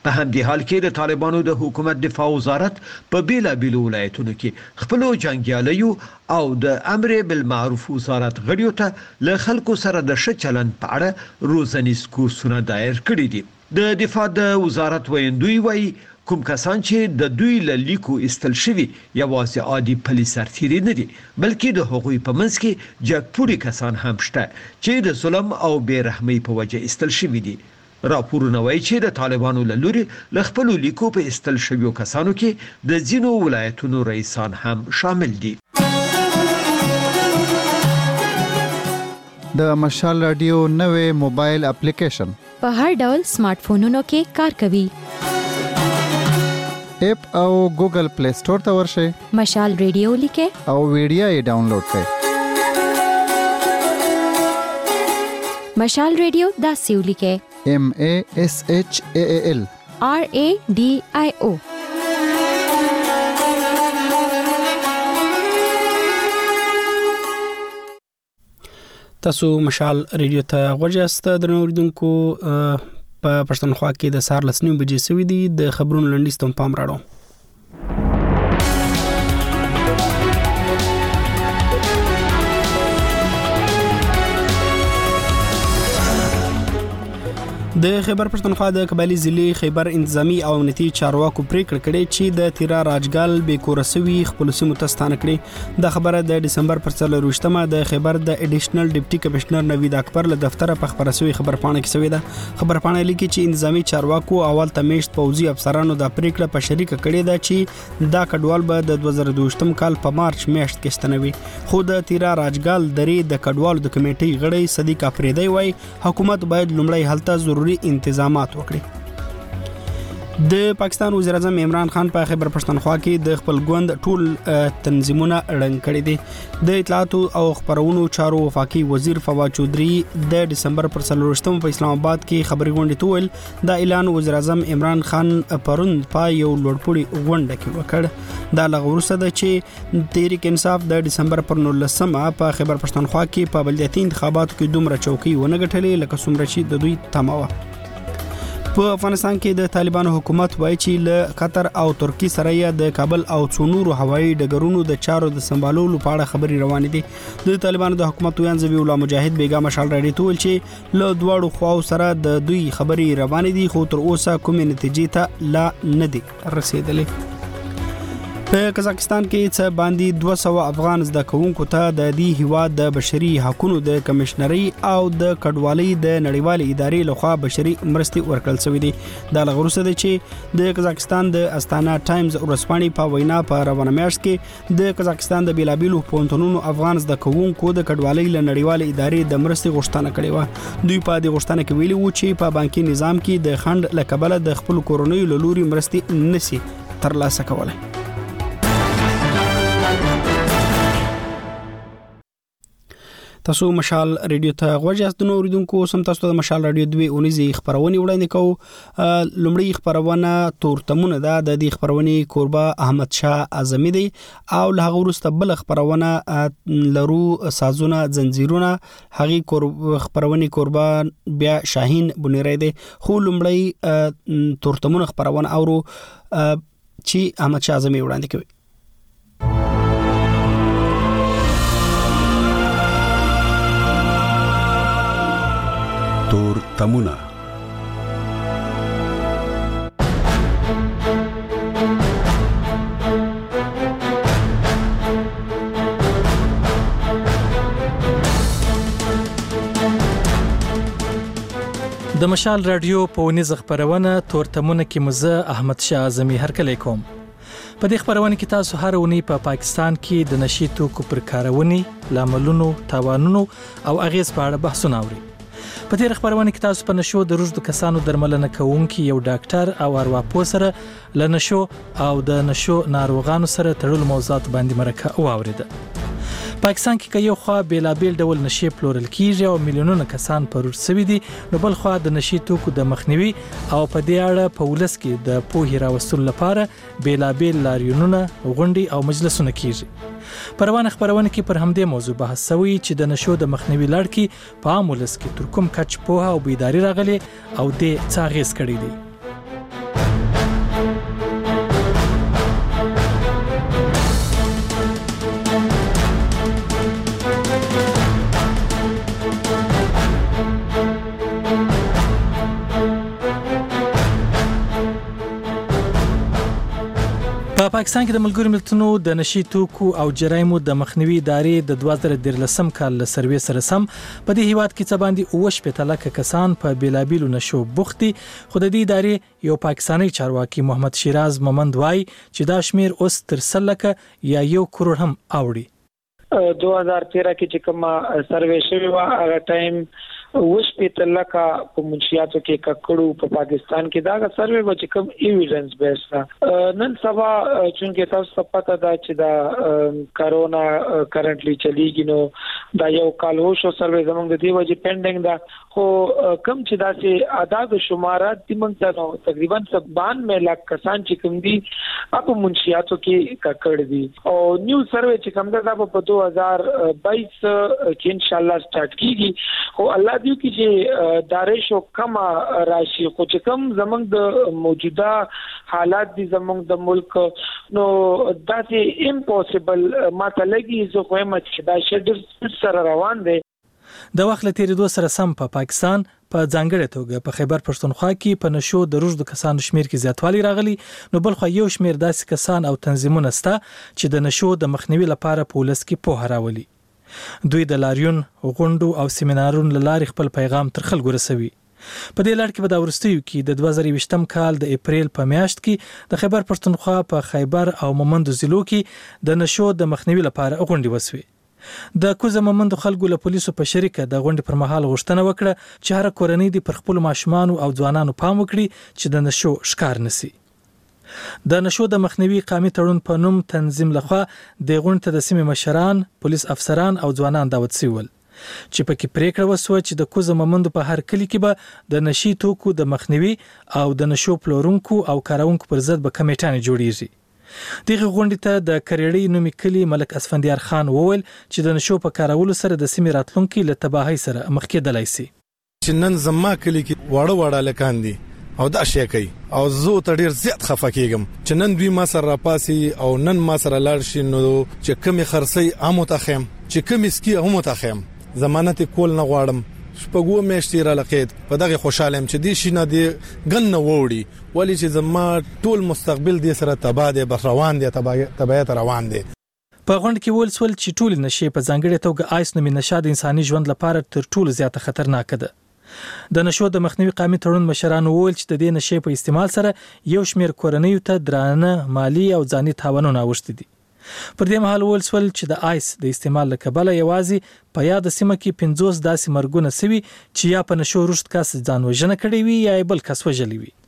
په همدې حال کې د طالبانو د حکومت دفاع وزارت په بیلابیلو ولایتونو کې خپلو جنګیالیو او د امر بالمعروف وزارت غړیو ته له خلکو سره د ښه چلند په اړه روزنیز کورسونه دایر کړي دي. د دفاع د وزارت ویندوی وایي کوم کسان چې د دوی له لیکو استل شوي یوازې عادي پلي سرتیري نه دي، بلکې د هغوی په منځ کې جګپوړي کسان هم شته چې د ظلم او بې رحمۍ په وجه استل شوي دي. راپورونه وایي چې د طالبانو له لوري له خپلو لیکو په استل شویو کسانو کې د ځینو ولایتونو رئیسان هم شامل دي. د مشال رادیو نوې موبایل اپلیکیشن په هر ډول سمارټ فونونو کې کار کوي. اپ او ګوګل پلی سٹور ته ورشئ، مشال رادیو لیکئ او ویډیو یې ډاونلوډ کړئ. مشال رادیو داسې ولیکئ: M A S H A A L R A D I O. تاسو مشال رادیو ته غوږیاست. درنو اوریدونکو، په پښتونخوا کې د سهار لسنیو بجې سوي دي. د خبرونو لنډیز ته پام راړو. د خیبر پښتونخوا د قبایلی ضلع خیبر انتظامی او امنیتي چارواکو پریکړه کړې چې د تیرا راجګال به کورسوي خپل سیمو ته ستانه کړي. د خبره د دسمبر پر څلرویشتمه د خیبر د اډیشنل ډیپټي کمشنر نوید اکبر له دفتره په خبرسوي خبرپاڼه کې سوي ده. خبرپاڼه لیکي چې انتظامی چارواکو اول تمیشت پوځي افسرانو د پریکړه په شریکه کړې ده چې دا کډوال به د دوه زره دوه کال په مارچ میاشت کې ستنوي. خو د تیرا راجګال درې د کډوالو د کمیټې غړی صدیق افریدی وایي حکومت باید لومړی هلته ضروري انتظامات وکړي. د پاکستان وزیر اعظم عمران خان په خیبر پښتونخوا کې د خپل ګوند ټول تنظیمونه اړنګ کړي دي. د اطلاعات او خبرونو چارو وفاقي وزیر فواد چودري د دسمبر پر څلرویشتم په اسلام آباد کې خبري غونډه تول د اعلان وزیر اعظم عمران خان پروند په یو لوړپوړي غونډه کې وکړ. دا لغورسه ده چې تحریک انصاف د دسمبر پر نولسمه په خیبر پښتونخوا کې په بلدیاتي انتخاباتو کې دومره چوکۍ ونه ګټلې لکه څومره چې د دوی تمه وه. په افغانستان کې د طالبانو حکومت وایي چې له قطر او ترکی سره یې د کابل او څو نورو هوایي ډګرونو د چارو د سمبالولو په اړه خبري روانې دي. د طالبانو د حکومت ویان زبی الله مجاهد بیګا مشال راډیو ته ویل چې له دواړو خواو سره د دوی خبري روانې دي، خو تر اوسه کومې نتیجې ته لا نه دي رسیدلې. په قزاقستان کې څه باندې دوه سوه افغان زده کوونکو ته د دې هیواد د بشري حقوقو د کمشنري او د کډوالۍ د نړیوالې ادارې لخوا بشري مرستې ورکړل شوې دي. دا لغروسه ده چې د قزاقستان د استانا ټایمز ورسپانې په وینا په روانه میاشت کې د قزاقستان د بیلابیلو پونتونونو افغان زده کوونکو د کډوالۍ له نړیوالې ادارې د مرستې غوښتنه کړې و. دوی په دې غوښتنه کې ویلي وو چې په بانکي نظام کې د خند له کبله د خپل کورنۍ له لوري مرستې نشي ترلاسه کولای. تاسو مشال رادیو ته غوږیاست. نو اوریدونکو، سم تاسو ته مشال رادیو دوی اونیزي خبرونه وړاندې کوو. لومړی خبرونه تورتمونه ده. د دې خبرونه کوربه احمد شاه اعظمي دی او له هغه وروسته بل خبرونه لرو سازونه زنجیرونه هغه خبرونه کوربه بیا شاهین بنيري دی. خو لومړی تورتمونه خبرونه اورو چې احمد شاه اعظمي وړاندې کوي. تور تمونه. د مشال رادیو په ونیز خبرونه تورتمونه کې مزه احمد شاه اعظمي هرکلی کوم. په دې خبرونه کې تاسو هر ونی په پا پاکستان کې د نشي توکو پر کارونې، لاملونو، تاوانونو او اغیز په اړه بحثونه اوري. په دې خبرونه کې تاسو په نشو د روزو کسانو درملنه کوونکي یو ډاکټر او ارواپوه سره ل نشو او د نشو ناروغانو سره تړلو موضوعات باندې مرکه واوریده. پاکستان کې یو خوا بیلابیل ډول نشي پلورل کیږي او میلیونونه کسان پرور سوي دي، نو بل خوا د نشي توکو د مخنیوي او په دې اړه په ولس کې د پوهې راوستلو لپاره بیلابیل لاریونونه، غونډې او مجلسونه کیږي. په روانه خبرونه کې پر همدې موضوع بحث شوی چې د نشو د مخنیوي لړ کې په عام ولس کې تر کوم کچ پوهه او بیداری راغلي او د څه اغیز کړی دی. په پاکستان کې د ملګرو ملتونو د نشي توکو او جرایمو د مخنیوي ادارې د دوه زره درلسم کال له سروې سره سم په دې هیواد کې څه باندې اوه شپېته لکه کسان په بیلابیلو نشو بوختي، خو د دې ادارې یو پاکستاني چارواکي محمد شیراز مومند وایي چې دا شمیر اوس تر سل لکه یا یو کروڑ هم اوړي. دوه هزار تیرہ کې چې کومه سروې شوې وه هغه ټایم وش په تلکا په منشیاتو کې ککړو په پاکستان کې دا سروې و چې کوم ایویډنس بیس دا نن سبا چونکه تاسو پته دا چې دا کرونا کرنټلی چلیږي نو دا یو کال هو شو سروې زموږ د دی وجه پینډینګ دا خو کم چې دا چې اعداد و شمارات د موږ ته تقریبا بانوے لک کسان چې کوم دي په منشیاتو کې ککړ دي او نیو سروې چې کوم دا په دو هزار بائیس کې ان شاء الله سٹارټ کیږي خو الله دیو کې چې داریشو کم راشي خو چې کم زمونږ د موجوده حالات دي زمونږ د ملک نو دا چې امپوسیبل ماته لګي زه خو هم چې دا شډر سره روان دي. د وخت له تیریدو سره سم په پا پاکستان په ځانګړې توګه په خیبر پښتونخوا کې په نشو د روږدو کسانو شمیر کې زیاتوالی راغلی، نو بل خو یو شمیر داسې کسان او تنظیمونه سته چې د نشو د مخنیوي لپاره په ولس کې پوهه راولي. دوی د لاریون، غونډو او سیمینارونو لارې خپل پیغام تر خلکو رسوي. په دې لړ کې به د وروستیو کې د دوه زره یوویشتم کال د اپریل په میاشت کې د خیبر پښتونخوا په خیبر او مومندو ضلعو کې د نشو د مخنیوي لپاره غونډې وسوي. د کوزه مومندو خلکو له پولیسو په شریکه د غونډې پر مهال غوښتنه وکړه چې هر کورنۍ دې پر خپل ماشومان او ځوانانو پام وکړي چې د نشو ښکار نسی. د نشو د مخنیوي قامي تړون په نوم تنظیم لخوا د غونډې ته د سیمې مشران، پولیس افسران او ځوانان دعوت شول چې پکې پریکړه وسوه چې د کوزه مومندو په هر کلی کې به د نشي توکو د مخنیوي او د نشو پلورونکو او کارونکو پر ضد به کمیټانې جوړیږي. دغه غونډې ته د کریړی نومي کلی ملک اسفندیار خان وویل چې د نشو په کارولو سره د سیمې راتلونکي له تباهۍ سره مخ کېدلای شي. چې نن زما کلی کې واړه واړه لکان دي او دا شي کوي او زه ته ډیر زیات خفه کېږم چې نن دوی ما سره راپاسي او نن ما سره لاړ شي نو چې کمی خرسي امو تخم چې کمی سکی هم تخم ضمانت کول نه غواړم. شپږو میاشتې را لقید په دغه خوشاله يم چې دې شي نه دی ګن نه وړي ولی چې زما ټول مستقبل دې سره تبا دي بس روان دي تبعیت روان دي. په غونډه کې ول سول چې ټول نشي په ځانګړي توګه آیس نومي نشه د انساني ژوند لپاره تر ټولو زیاته خطرناک ده. د نشو د مخنیوي قامي تړون مشران وویل چې د دې نشي په استعمال سره یو شمیر کورنۍ ته درانه مالی او ځاني تاوانونه اوښتي دي. پر دې مهال ول سول چې د آیس د استعمال لکبله یوازې په یاد سیمه کې پنځوس داسې مرګونه سوي چې یا په نشو رشد کس ځان وژنه کړې وي یا بل کس وژلی وي.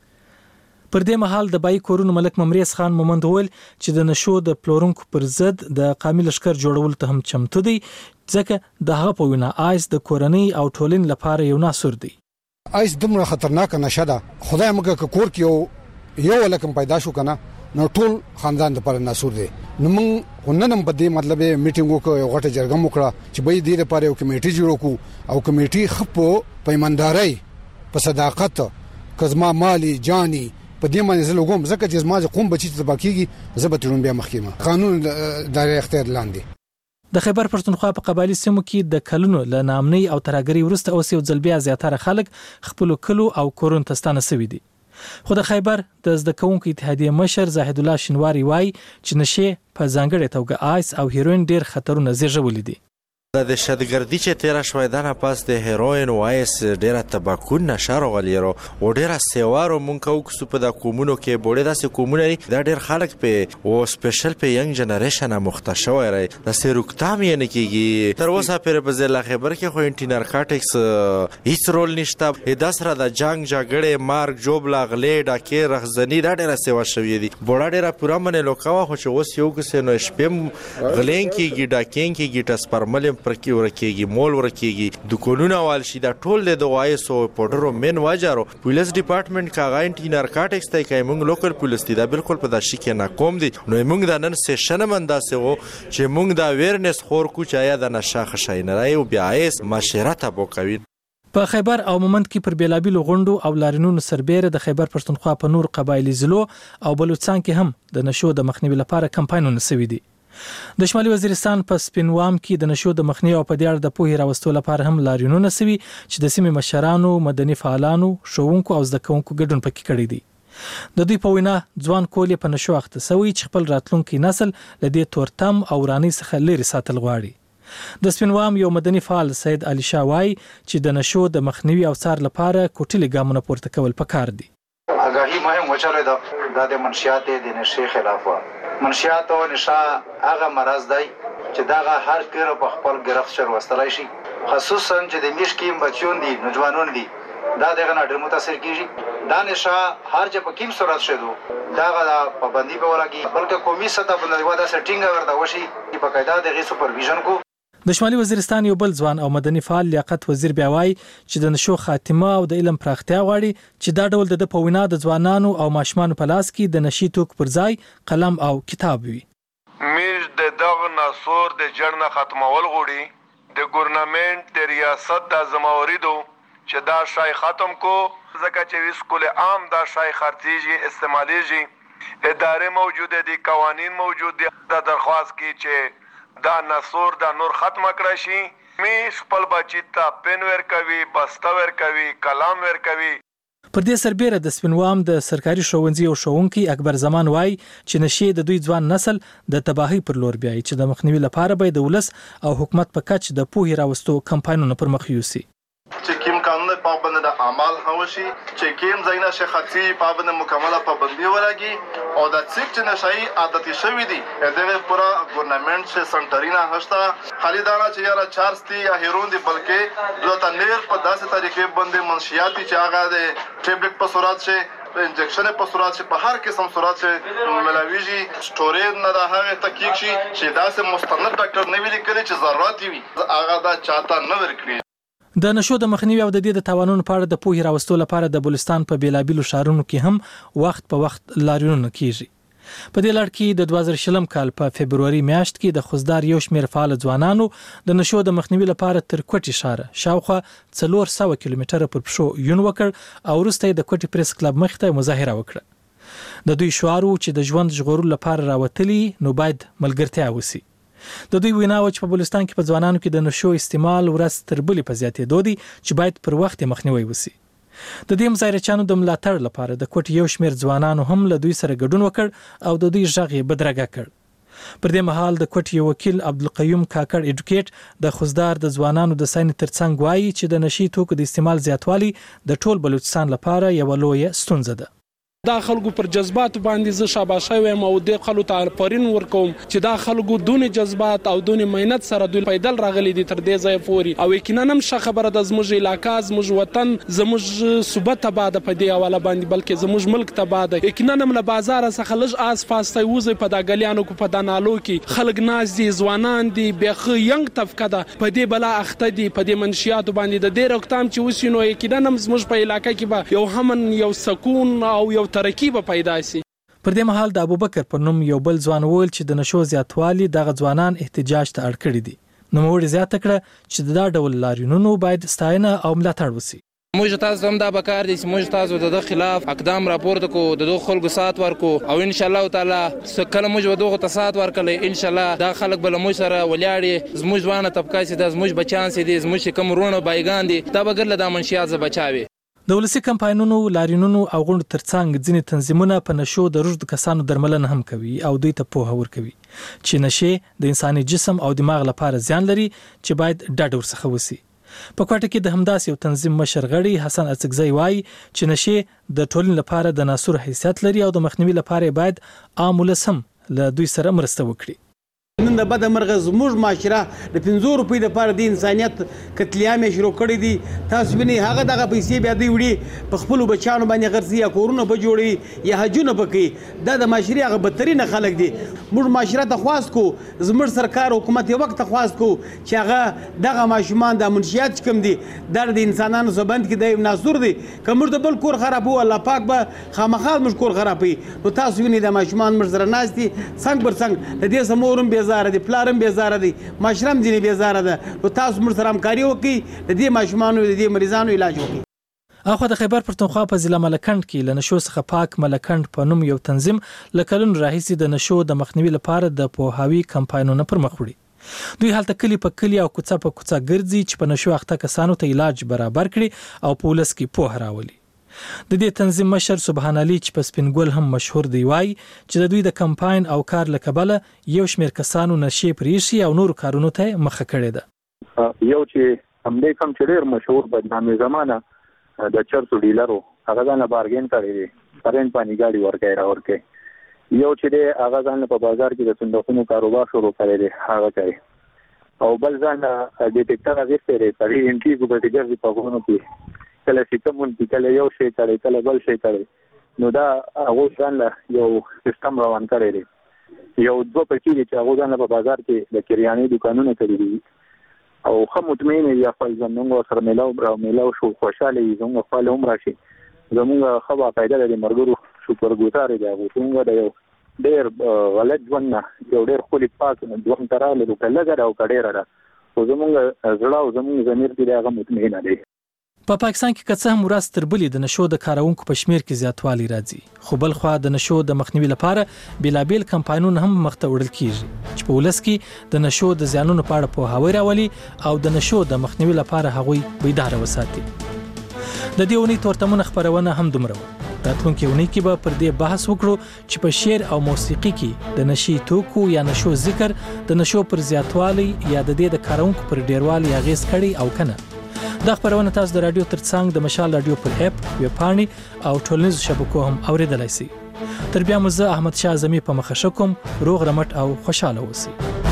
پر دې مهال د بای کورونو ملک ممریز خان مومند وویل چې د نشو د پلورونکو پر ضد د قامي لشکر جوړول ته هم چمتو دی ځکه د هغه په وینا آیس د کورنۍ او ټولنې لپاره یو ناسور دی. آیس دومره خطرناک نشه ده، خدای موږ کور کې یو یو لکم پیدا شو کنه نو ټول خاندان د پر ناسور دی. نو موږ وننم په دې مطلب میټینګ وکړو، یو غټه جرګه وکړه چې به دې لپاره یو کمیټي جوړ کړو او کمیټي خپو پیمانداري په صداقت کزما مالی جانی په دې باندې زه لګوم ځکه چې زما قوم بچی ته باکیږي زبتون بیا مخکمه قانون دایره اختیار لاندې. د خیبر پښتونخوا په قبایلی سیمو کې د کلونو له نامنۍ او ترهګرۍ وروسته اوس یو ځل بیا زیاتره خلک خپل کلو او کورونو ته ستانه شوي دي. خو د خیبر د زده کوونکو اتحادیه مشر زاهد الله شینواری وایي چې نشي په ځانګړې توګه آیس او هیروین ډیر خطرونه زیږولي دي. د دهشتګردي چې تیر شوی د نه پاس د هیروین او آیس ډیره تباکون نشه راغلیرو او ډیره سیوارو مونږ کوکسو په د کومونو کې بوړې داسې کومونه دا ډیر خلک په او سپیشل په ینګ جنریشن مخته شوی ری د سیروکتام یې نه کیږي تر اوسه پر په ځل خبر کې خو انټي نارکاټکس هیڅ رول نشته. د سره د جنگ جګړې مارګ جوب لاغلې ډاکې رخزنی دا ډیره سیوا شوی دي بوړه ډیره پوره منه لوکاوه خو چې اوس یو کس نو شپم غلین کیږي ډاکین کیږي ټسپرمل پرکی ورکیږي مول ورکیږي د کولونه وال شي دا ټول د دوایس او پودرو من واجرو پولیس ډپارټمنټ کاغه انټي نارکاټکس ته کوي موږ لوکل پولیس دی دا بالکل په داشي کې ناکوم دي. نو موږ د نن سیشن منداسه وو چې موږ دا ویرنس خور کو چایا د نشه خشای نه راي او بیا ایس مشرت ابو کوي. په خیبر او مومند کې پر بیلابیلو غونډو او لارینونو سربېره د خیبر پښتونخوا په نور قبایلی ضلعو او بلوچستان کې هم د نشو د مخنیوي لپاره کمپاینونه شوي دي. د شمالي وزیرستان په سپینوام کې د نشو د مخنیوي او په دې اړه د پوهې راوستلو لپاره هم لاریونونه شوي چې د سیمې مشرانو، مدني فعالانو، ښوونکو او زده کوونکو ګډون پکې کړی دی. د دوی په وینا ځوان کول په نشو اخته سوی چې خپل راتلونکي نسل لدې تورتم او رانی څخه لري ساتل غواړي د سپینوام یو مدني فعال سید علي شاه وای چې د نشو د مخنیوي او څار لپاره کوټلي ګامونه پورته کول پکار دي آگاهی مهم وچره ده د منشیات د نشي خلاف منشیات او نشه هغه مرض دی چې داغه هر کله په خپل گرفت شر وستلای شي خصوصا چې د میشکیم بچون دي نوجوانون دي دا دغه نه ډېر متاثر کیږي دا نشه هر چې په کیم صورت شدو داغه پابندي په ورګي بلکې قومي سطح باندې ودا سټینګ ورته وشي په قاعده دغه سپرویژن کو د شمالي وزیرستان یو بل ځوان او مدني فعال لیاقت وزیر بیا وایي چې د نشو خاتمه او د علم پراختیا غواړي چې دا ډول د په وینا د ځوانانو او ماشومانو په لاس کې د نشي توک پر ځای قلم او کتاب وي میر د دغه ناسور د جړنه ختمول غوړي د ګورنمنت د ریاست د زموریدو چې دا شای ختم کو ځکه چې سکول عام دا شای خرڅيږي استعماليږي ادارې موجوده دي قوانين موجود دي دا درخواست کی چې دا ناسور دا نور ختم کړی شي می خپل بچی ته پن ور کوي بسته ور کوي کلام ور کوي پر دې سربېره د سپینوام د سرکاري ښوونځي او ښوونکي اکبر زمان وای چې نشي د دوی ځوان نسل د تباہي پر لور بیاي چې د مخنیوي لپاره به د ولس او حکومت په کچ د پوهې راوستو کمپاینونه پر مخ یوسي چې کوم قانون پابند د اعمال هوشي چې کوم ځاینا شخصي پابند مکمله پابندي ولګي او د څیک چې نشي عادتي شوی دي دغه پورا ګورنمنت چې سنټرینا هشتا خالي دانا چې یاره چارستي یا هیرون دي بلکې دوته نیر په داسې طریقې باندې منشياتي چې هغه د ټیبلټ په صورت چې انجکشن په صورت چې په هر قسم صورت چې ملاویږي سټوریج نه د هغه تحقیق شي چې داسې مستند ډاکټر نه ویلي کړي چې ضرورت وي هغه دا چاته نه ورکړي د نشو د مخنیوي او د دې د تاوانونو په اړه د پوهې راوستو لپاره د بلوچستان په بیلابیلو شهرونو کې هم وخت په وخت لاریونونه کیږي په دې لړ کې د دوه زره شلم کال په فبرवरी میاشت کې د خوزدار یو شمېر فعال ځوانانو د نشو د مخنیوي لپاره تر کوټي ښار شاوخوا څلور سوه کیلومتره پر پښو یون وکړ او وروسته د کوټي پریس کلب مخ ته مظاهره وکړه د دوی شعار چې د ژوند ژغورلو لپاره راوتلي نو باید ملګرتیا وسی د دوی وینا و چې په بلوچستان کې په ځوانانو کې د نشو استعمال ورځ تر بلې په زیاتېدو دي چې باید پر وخت مخنیوي وسی د دې مظاهرچیانو د ملاتړ لپاره د کوټ یو شمېر ځوانانو هم له دوی سره ګډون وکړ او د دوی غږ یې بدرګه کړ پر دې مهال د کوټ یو وکیل عبدالقیوم کاکړ اډوکیټ د خوزدار د ځوانانو د ساين ترڅنګ وایي چې د نشي توکو د استعمال زیاتوالی د ټول بلوچستان لپاره یو لوی ستونزه ده دا خلکو پر جذبات باندې ز شاباشه وایم او د خلکو ته پرین ورکوم چې دا خلکو دونه جذبات او دونه مهنت سره دوی پیدل راغلي دي تر دې ځای پوري او یقینا هم ش خبره د زموږ علاقې زموږ وطن زموږ صوبه ته بعد په دې حواله باندې بلکې زموږ ملک ته بعد یقینا هم له بازار څخه لږ آس پاس ته وځي په دا غلیانو کو په دانالو کې خلک ناز دي ځوانان دي بخ ینګ طبقه ده په دې بلا اخته دي په دې منشيات باندې د دې روکتام چې وسینو یقینا هم زموږ په علاقې کې به یو همن یو سکون او یو ترقی به پیدا شي پر دې مهال د ابوبکر په نوم یو بل ځوان وویل چې د نشو زیاتوالی دغه ځوانان احتجاج ته اړ کړی دي نو موږ زیاته کړه چې دا ډول لاریونونو باید ستاینه او ملاتړ وسی موږ تاسو هم دا بکار دي چې موږ تاسو د خلاف اقدام راپورته کو د دوه خلکو سات ورکو او ان شاء الله تعالی سکه موږ دوه ته سات ورکړي ان شاء الله دا خلک بل موږ سره ولیاړي زموږ ځوانه طبقه چې د زموږ بچان سي دي زموږ کوم رونه بایګان دي دا بغیر له د منشيات ز بچاوي د ولسی کمپاینونو لاریونونو او غونډو ترڅنګ ځینې تنظیمونه په نشو د روږد کسانو درملنه هم کوي او دوی ته پوهه ورکوي چې نشه د انساني جسم او دماغ لپاره زیان لري چې باید ډاډ ورڅخه وسی په کوټه کې د همداس یو تنظیم مشر غړي حسن اڅکزی وای چې نشه د ټولنې لپاره د ناسور حیثیت لري او د مخنیوي لپاره باید عام ولسم له دوی سره مرسته وکړي نن د بد مرغه زموږ معاشره د پنځو روپۍ لپاره د انسانيت قتلیام شروع کړی دي تاسو وینئ هغه دغه پیسې بیا دی وړي په خپل بچانو باندې غرضي یا کورونه به جوړي یا حجونه پکې دا د معاشري هغه بدترین خلک دي موږ معاشره ته خواست کو زموږ سرکار حکومت یو وخت خواست کو چې هغه دغه ماشومان د منشيات کم دي د انسانانو زبند کې د ناسور دي کوم د بل کور خرابو الله پاک به خامخا موږ کور خرابي نو تاسو وینئ د ماشومان مرزر ناز دي څنګه بر څنګه د دې سمورم به بیزار دي پلارم بیزار دي ماشرم ځینې بیزار ده نو تاسو موږ سره همکاري وکړئ د دې ماشومانو د دې مریضانو علاج وکړئ اخو د خیبر پښتونخوا په ضلع ملکند کې له نشو څخه پاک ملکند په نوم یو تنظیم لکلون راهیسي د نشو د مخنیوي لپاره د پوهاوی کمپاینونه پر مخ وړي دوی هلته کلی په کلی او کوڅه په کوڅه ګرځي چې په نشو اخته کسانو ته علاج برابر کړي او پولیس کې پوه راولي د دې تنظیم مشر سبحان علي چې په سپینګل هم مشهور دی وای چې د دوی د کمپاین او کار لکبله یو شمېر کسانو نشي پریشي او نور کارونو ته مخه کړې ده. یو چې همدې کم چې ډېر مشهور بدنامي زمانہ د چرسو ډیلرو هغه ځان بارګین کړی دی پرین پانی گاډي ورکړي را ورکړي یو چې دی هغه ځان په بازار کې د صندوقونو کاروبار شروع کړی دی هغه کوي او بل ځان د ډیټیکټر غوښتي دی پرې انټي ګوبټیګر دی په غوونو کې کله چې کوم چې کله یو شی کړي کله بل شی کړي نو دا هغه ځان یو سیستم روان کړی دی یو دوه پکې چې هغه ځان په بازار کې د کریانې دکانونه کړی دي او خو مطمئن یا خپل زمونږ سره ملاو برا ملاو شو خوشاله زموږ خپل عمر شي زموږ خبره پیدا لري مرګرو سپر ګوتاره دی هغه څنګه دی ډېر غلط ونه یو ډېر خولي پاک دوه تراله د کلګر او کډېره ده خو زموږ زړه او زموږ ضمیر دی هغه مطمئن دی. په پاکستان کې کڅه هم ورځ تر بلې د نشو د کارونکو په شمیر کې زیاتوالی راځي خو بل خو د نشو د مخنیوي لپاره بلابل کمپاینونه هم مخته وړل کیږي چې په ولس کې د نشو د زیانونو په اړه پوهاوی راولي او د نشو د مخنیوي لپاره هغوی بیدار وساتي. د دې ونې تورتمونه خبرونه هم دومره راتلونکي ونې کې به پر دې بحث وکړو چې په شعر او موسیقي کې د نشي توکو یا نشو ذکر د نشو پر زیاتوالی یا د دې د کارونکو پر ډیروالی اغیز کړي او کنه. دا خبرونه تاسو د رادیو ترڅنګ د مشال رادیو پر اپ ویب پاڼې او ټولنیزو شبکو هم اوریدلای شئ. تر بیا مو زه احمد شاه اعظمي په مخه شکم روغ رمټ او خوشاله اوسئ.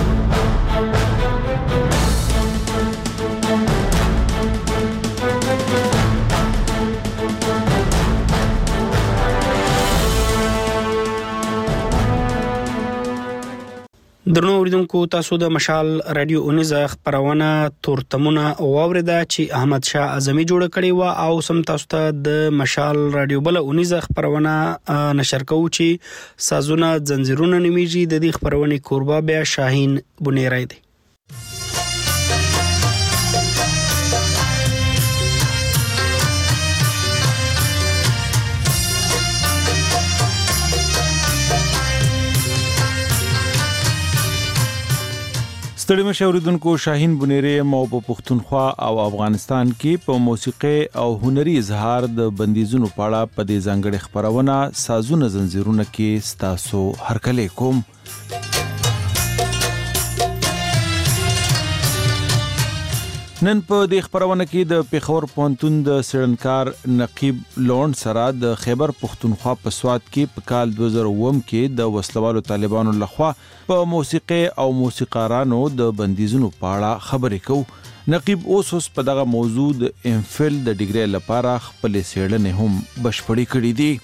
درنو اوریدونکو تاسو د مشال رادیو اونیزه خبرونه تورتمونه واوریده چې احمد شاه اعظمي جوړ کړی و او سم تاسو ته د مشال رادیو بل اونیزه خبرونه نشر کوو چې سازونه زنجیرونه نمیږي. د دې خبرونه کوربه بیا شاهین بنیرای دی. ستړي مشوریدونکو شاهین بنيري مو په پښتونخوا او افغانستان کې په موسیقي او هنري اظهار د بندیزونو پاړه په دې ځانګړي خبرونه سازونه زنجیرونه کې ستاسو هرکلی کوم. نن په دې خبرونه کې د پیښور پونتون د سړنکار نقیب لون سره د خیبر پښتونخوا په سواد کې په کال دوه زره اووه کې د وسلوالو طالبانو لخوا په موسیقي او موسیقارانو د بندیزونو په اړه خبرې کوو. نقیب اوس اوس په دغه موضوع د ام فل د ډیګري لپاره خپل څېړنې هم بشپړې کړې دي.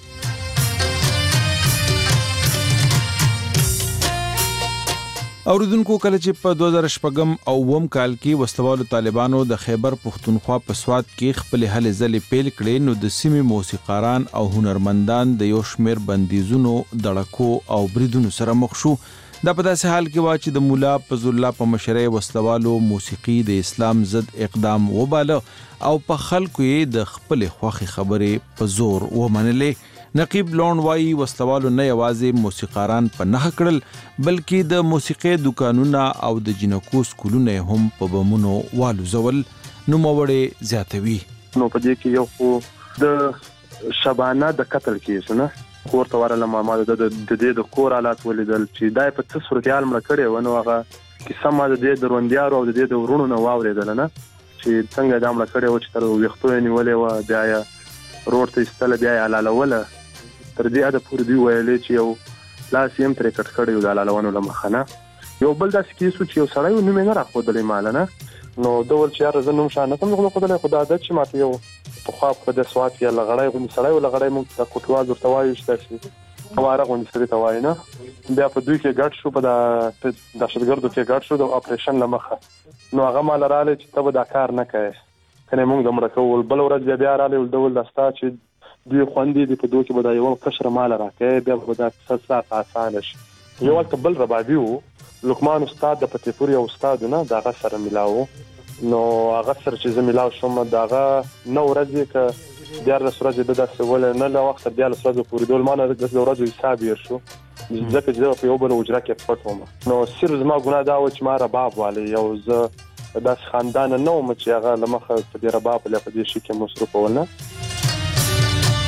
اوریدونکو کله چې په دوه زره شپږم او اووم کال کې وسلوالو طالبانو د خیبر پښتونخوا په سواد کې خپل هلې ځلې پیل کړې نو د سیمې موسیقاران او هنرمندان د یو شمېر بندیزونو دړکو او بریدونو سره مخ شو. دا په داسې حال کې و چې د مولا فضل الله په مشرۍ وسلوالو موسیقي د اسلام ضد اقدام وباله او په خلکو یې د خپل خوخي خبرې په زور ومنلې. نقیب لون وايي وسلوالو نه یوازې موسیقاران په نه کړل بلکې د موسیقي دکانونه او د جنکو سکولونه هم په بمونو والوزول. نو موړې زیاتوي نو په دې کې یو خو د شبانه د قتل کیس نه کور ته ورله ما د دې د کور حالات ولیدل چې دای په څه صورتحال مړ کړي ونه هغه کیسه ما د دې دروندیارو او د دې د ورونو نه واوریدل نه چې څنګه دا مړ کړي او چې تر وختو نیولې و بیا یې روړ ته استل بیا یې حلالوله تر دې اده پورې دی ویلې چې یو لاس یې تر کټ کړی د حلالونو لمخنه یو بل داس کیسو چې یو سړی نو مې نه راخودلې مال نه نو ډول چې ارزه نوم شانه کوم نو خدای خدای د چې ماته یو په خوا په د سواد کې لغړای غو سړی ولغړای مونږ ته کوټوا درته وایو چې اواره غو سړی ته وای نه بیا په دوی کې ګډ شو په د دهشتګردو کې ګډ شو د اپریشن لمخه نو هغه مال رااله چې ته دا کار نه کوي کنه مونږ د مړ کول بل ورځ بیا رااله ول دستا چې دوی خوندې د په دوه کې بدایي یو کشر مال راکې بیا به دا څه څه آسان شي یو وخت بل ربابي وو لقمان استاد د پتیپوري استاد نه دا غسر ملاو نو هغه سره چې زميلاو شوم داغه نو ورځې ک دیار د سورج د داسې ول نه لا وخت بیا له سورج پورې دول مانه د ورځې حساب یې شو ځکه چې په یو بل وجره کې پټوم نو سر زما ګناه دا و چې ما رباب والي یو ز داس خاندان نو م چې هغه لمخه په رباب له په دې شي کې مصروف ولنه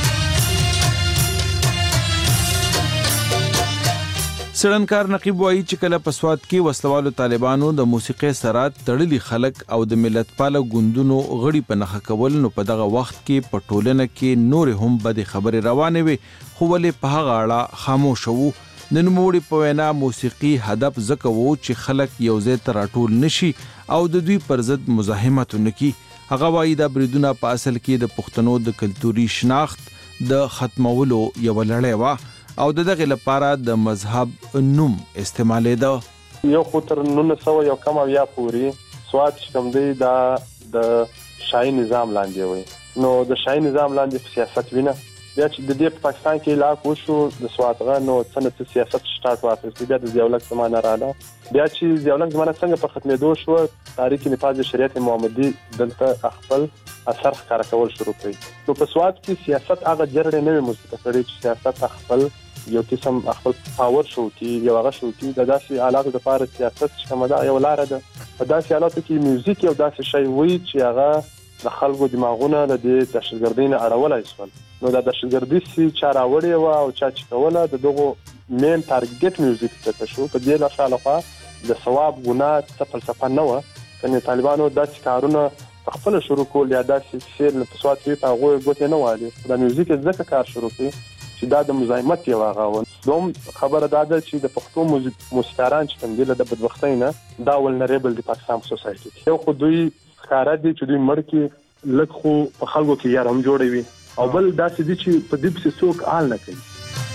سړنکار نقیب وایي چې کله په سوات کې وسلوالو طالبانو د موسیقي سره تړلي خلک او د ملت پاله ګوندونو غړي په نخښه کول نو په دغه وخت کې په ټولنه کې نورې هم بدې خبرې روانې وي خو ولې په هغه اړه خاموش وو. د نوموړي په وینا موسیقي هدف ځکه و چې خلک یو ځای ته راټول نشي او د دوی پر ضد مزاحمت ونه کړي. هغه وایي دا بریدونه په اصل کې د پښتنو د کلتوري شناخت د ختمولو یوه لړۍ وه او د دغه لپاره د مذهب نوم استعمالېده. یو خو تر نولس سوه یو کم اویا پورې سوات چې کوم دی دا د شاهي نظام لاندې وي نو د شاهي نظام لاندې په سیاست وینه بیا چې د دې په پاکستان کې لاک وشو د سواتغه نو څنګه سیاست سٹارټ واخیست بیا د ضیاءالحق زمانه رااله بیا چې ضیاءالحق زمانه څنګه په ختمېدو شو تاریخ نفاذ شریعت محمدي دلته خپل اثر ښکاره کول شروع کړي. نو په سوات کې سیاست هغه جرړې نه مثبت کړي چې سیاست خپل یو قسم خپل پاور شو کې یو هغه شو کې د داسې حالاتو لپاره سیاست چې کومه دا یو لار ده په داسې حالاتو کې میوزیک یو داسې شی وي چې هغه د خلکو دماغونه له دې دهشتګردۍ نه اړولای شول. نو دا دهشتګردي چې چا راوړې وه او چا چې کوله د دغو مین ټارګټ میوزیک ته شو په دې لاشاله خوا د ثواب ګناه څه فلسفه نه وه کنې طالبانو داسې کارونه په خپله شروع کول یا داسې شعر په سوات کې په هغوی ګوتې نه والي دا میوزیک یې ځکه کار شروع کړي چې دا د مزاحمت یو هغه و. دوم خبره دا ده چې د پښتو موسیقاران چې کوم دي له د بدبختۍ نه دا ولنریبل د پاکستان په سوسایټي کې یو خو دوی ښکاره دي چې دوی مړ کړي لږ خو په خلکو کې یار هم جوړوي او بل داسې دي چې په دې پسې څوک حال نه کوي.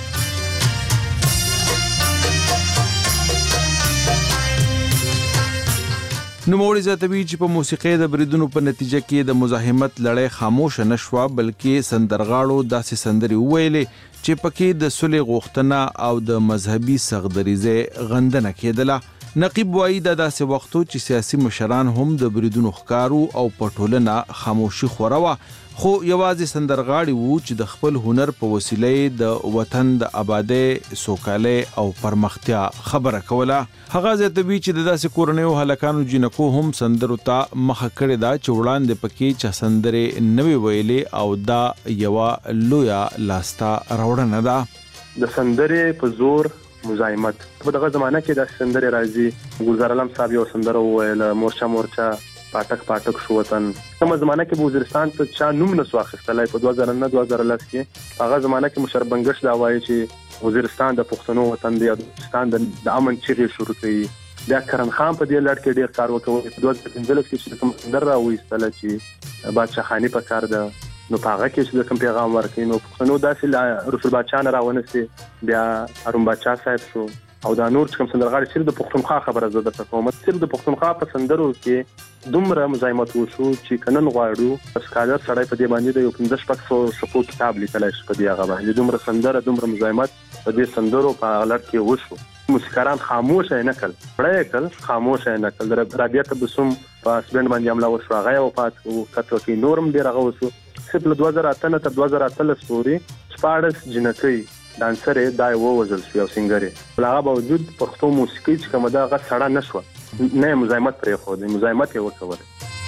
نوموړي زیاتوي چې په موسیقۍ د بریدونو په نتیجه کې د مزاحمت لړۍ خاموشه نه شوه بلکې سندرغاړو داسې سندرې وویلې چې پکې د صلح غوښتنه او د مذهبي سغدریزې غندنه کېدله. نقیب وایي دا داسې وختو چې سیاسي مشران هم د بریدونو ښکارو او په ټولنه خاموشي خوره وه خو یوازې سندرغاړي وو چې د خپل هنر په وسیله د وطن د آبادۍ سوکالۍ او پرمختیا خبره کوله. هغه زیاتوي چې د داسې کورنیو هلکانو جنکو هم سندرو ته مخه کړې ده چې وړاندې پکې چا سندرې نه وي ویلې او دا یوه لویه لاسته راوړنه ده. د سندرې په زور مزاحمت په دغه زمانه کې د سندرې راځي ګلزار علم صاحب یو سندره وویله مورچا مورچا پاټک پاټک شو وطن کومه زمانه کې وزیرستان ته چا نوم نه سو اخیستلی په دوه زره نه دوه زره لس کې هغه زمانه کې مشر بنګش دا وایي چې وزیرستان د پښتنو وطن دی او وزیرستان د امن چیغې شروع کړي. بیا کرن خان په دې لړ کې ډېر کار وکړ په دوه زره پنځلس کې چې کوم سندره راویستله چې بادشاه خاني په کار ده نو په هغه کې چې کوم پیغام ورکړي نو پښتنو داسې رسول بادشاه نه راونسي بیا هارون بادشاه صاحب شو او دا نور چې کوم سندرغاړي صرف د پښتونخوا خبره زده په کومه صرف د پښتونخوا په سندرو کې دومره مزاحمت وشو چې کنن غواړو اسکالر سړی په دې باندې د یو پنځه شپږ سوه صفحو کتاب لیکلی شي په دې هغه باندې دومره سندره دومره مزاحمت په دې سندرو په غلط کې وشو. موسیقاران خاموشه یې نه کړل پړه یې کړل خاموشه یې نه کړل. رابعه تبسم په هسبینډ باندې حمله وشوه هغه یې وفات و کتو کې نور هم ډېر هغه وشو صرف له دوه زره اته نه تر دوه زره اتلس پورې شپاړس جنکۍ ډانسرې دا یې ووژل شوې او سینګرې له هغه باوجود پښتو موسیقي چې کومه ده هغه سړه نه شوه نه یې مزاحمت پرېښود مزاحمت یې وکول.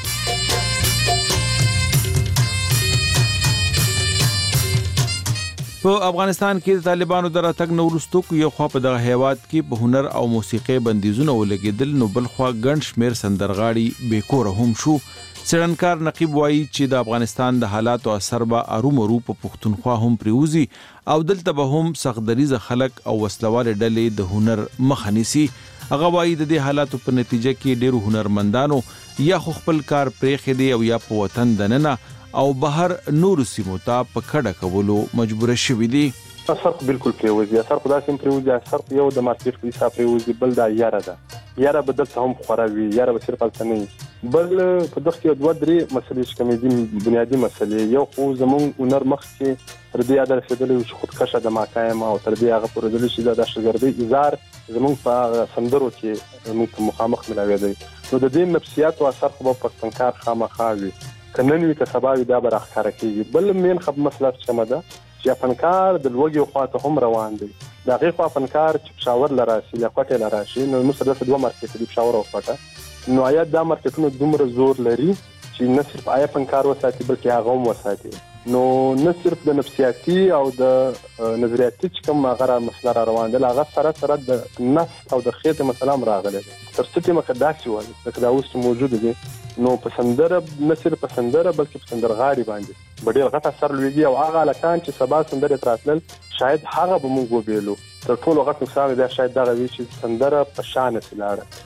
په افغانستان کې د طالبانو د راتګ نه وروسته یو خوا په دغه هیواد کې په هنر او موسیقۍ بندیزونه ولګېدل نو بل خوا ګڼ شمېر سندرغاړي بېکوره هم شو. څېړنکار نقیب وایي چې د افغانستان د حالاتو اثر به ارومرو په پښتونخوا هم پرېوځي او دلته به هم سختدریزه خلک او وسلوالې ډلې د هنر مخه نیسي. هغه وایي د دې حالاتو په نتیجه کې ډېرو هنرمندانو یا خو خپل کار پرېښی دی او یا په وطن دننه او بهر نورو سیمو ته په کډه کولو مجبوره شوي دي. اثر خو بالکل پرېوځي اثر خو داسې هم پرېوځي اثر خو یو د مارکېټ په حساب پرېوځي بل دا یاره ده یاره به دلته هم خوره وي یاره به صرف هلته نه وي بل په دغه کې دوه درې مسلې چې کومې دي بنیادي مسلې یو خو زموږ هنر مخکې تر دې یاده رسېدلی و چې خودکشه د ماکایم او تر دې هغه پورېدلی چې د دهشتګردۍ اظهار زموږ په سندرو کې زموږ ته مخامخ ملاوېدی نو د دې نفسیاتو اثر خو به پښتونکار خامخا وي که نن وي که سبا وي دا به راښکاره کېږي. بل مین خب مسله چې کومه ده چې فنکار د لوږې خواته هم روان دی د هغې خوا فنکار چې پېښور له راشي یا کوټې له راشي نو موږ سره دلته دوه مارکېټ دي پېښور او کوټه نو آیا دا مارکېټونه دومره زور لري چې نه صرف آیا فنکار وساتي بلکې هغه هم وساتي نو نه صرف د نفسیاتي او د نظریاتي چې کوم هغه مسله را روان دي هغه سره سره د نفس او د خېټه مسله هم راغلي تر څه چې مخه داسې وایي چې دا اوس موجود دي نو په سندره نه صرف په سندره بلکې په سندرغاړي باندې ډېر غټ اثر لوي او هغه لکان چې سبا سندره تراتل شاید هغه به موږ وبېلو تر ټولو غټ نقصان دی شاید دغه وی چې سندره په شان سلاړه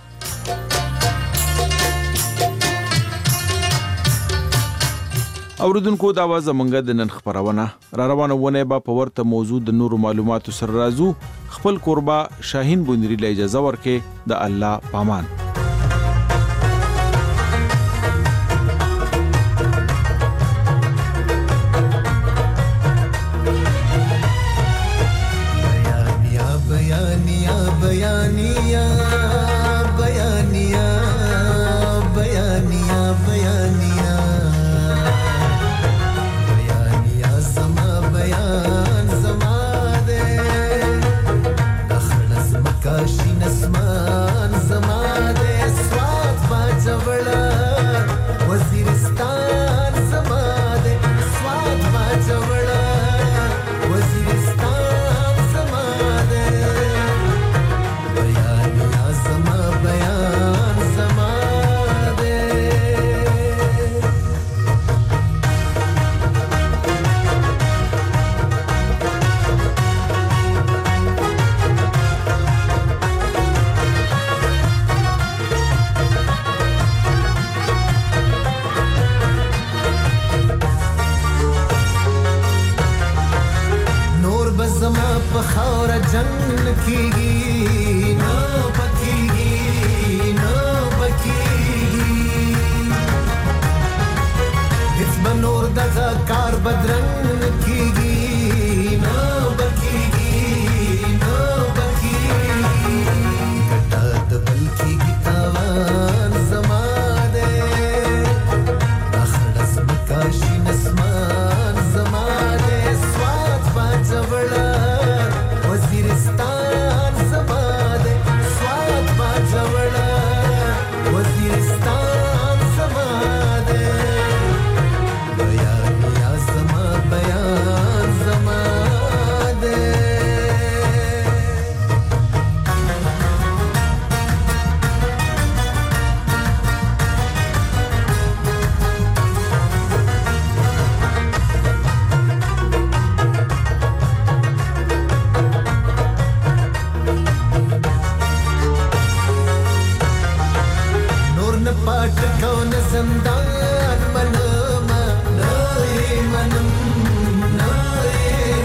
اوریدونکو دا واز زمونږ د نن خبرونه را روانه ونه به په ورته موضوع د نورو معلوماتو سره راځو خپل قربا شاهین بونری له اجازه ورکې د الله پامان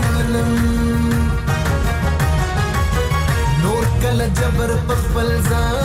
जबर पखपल जा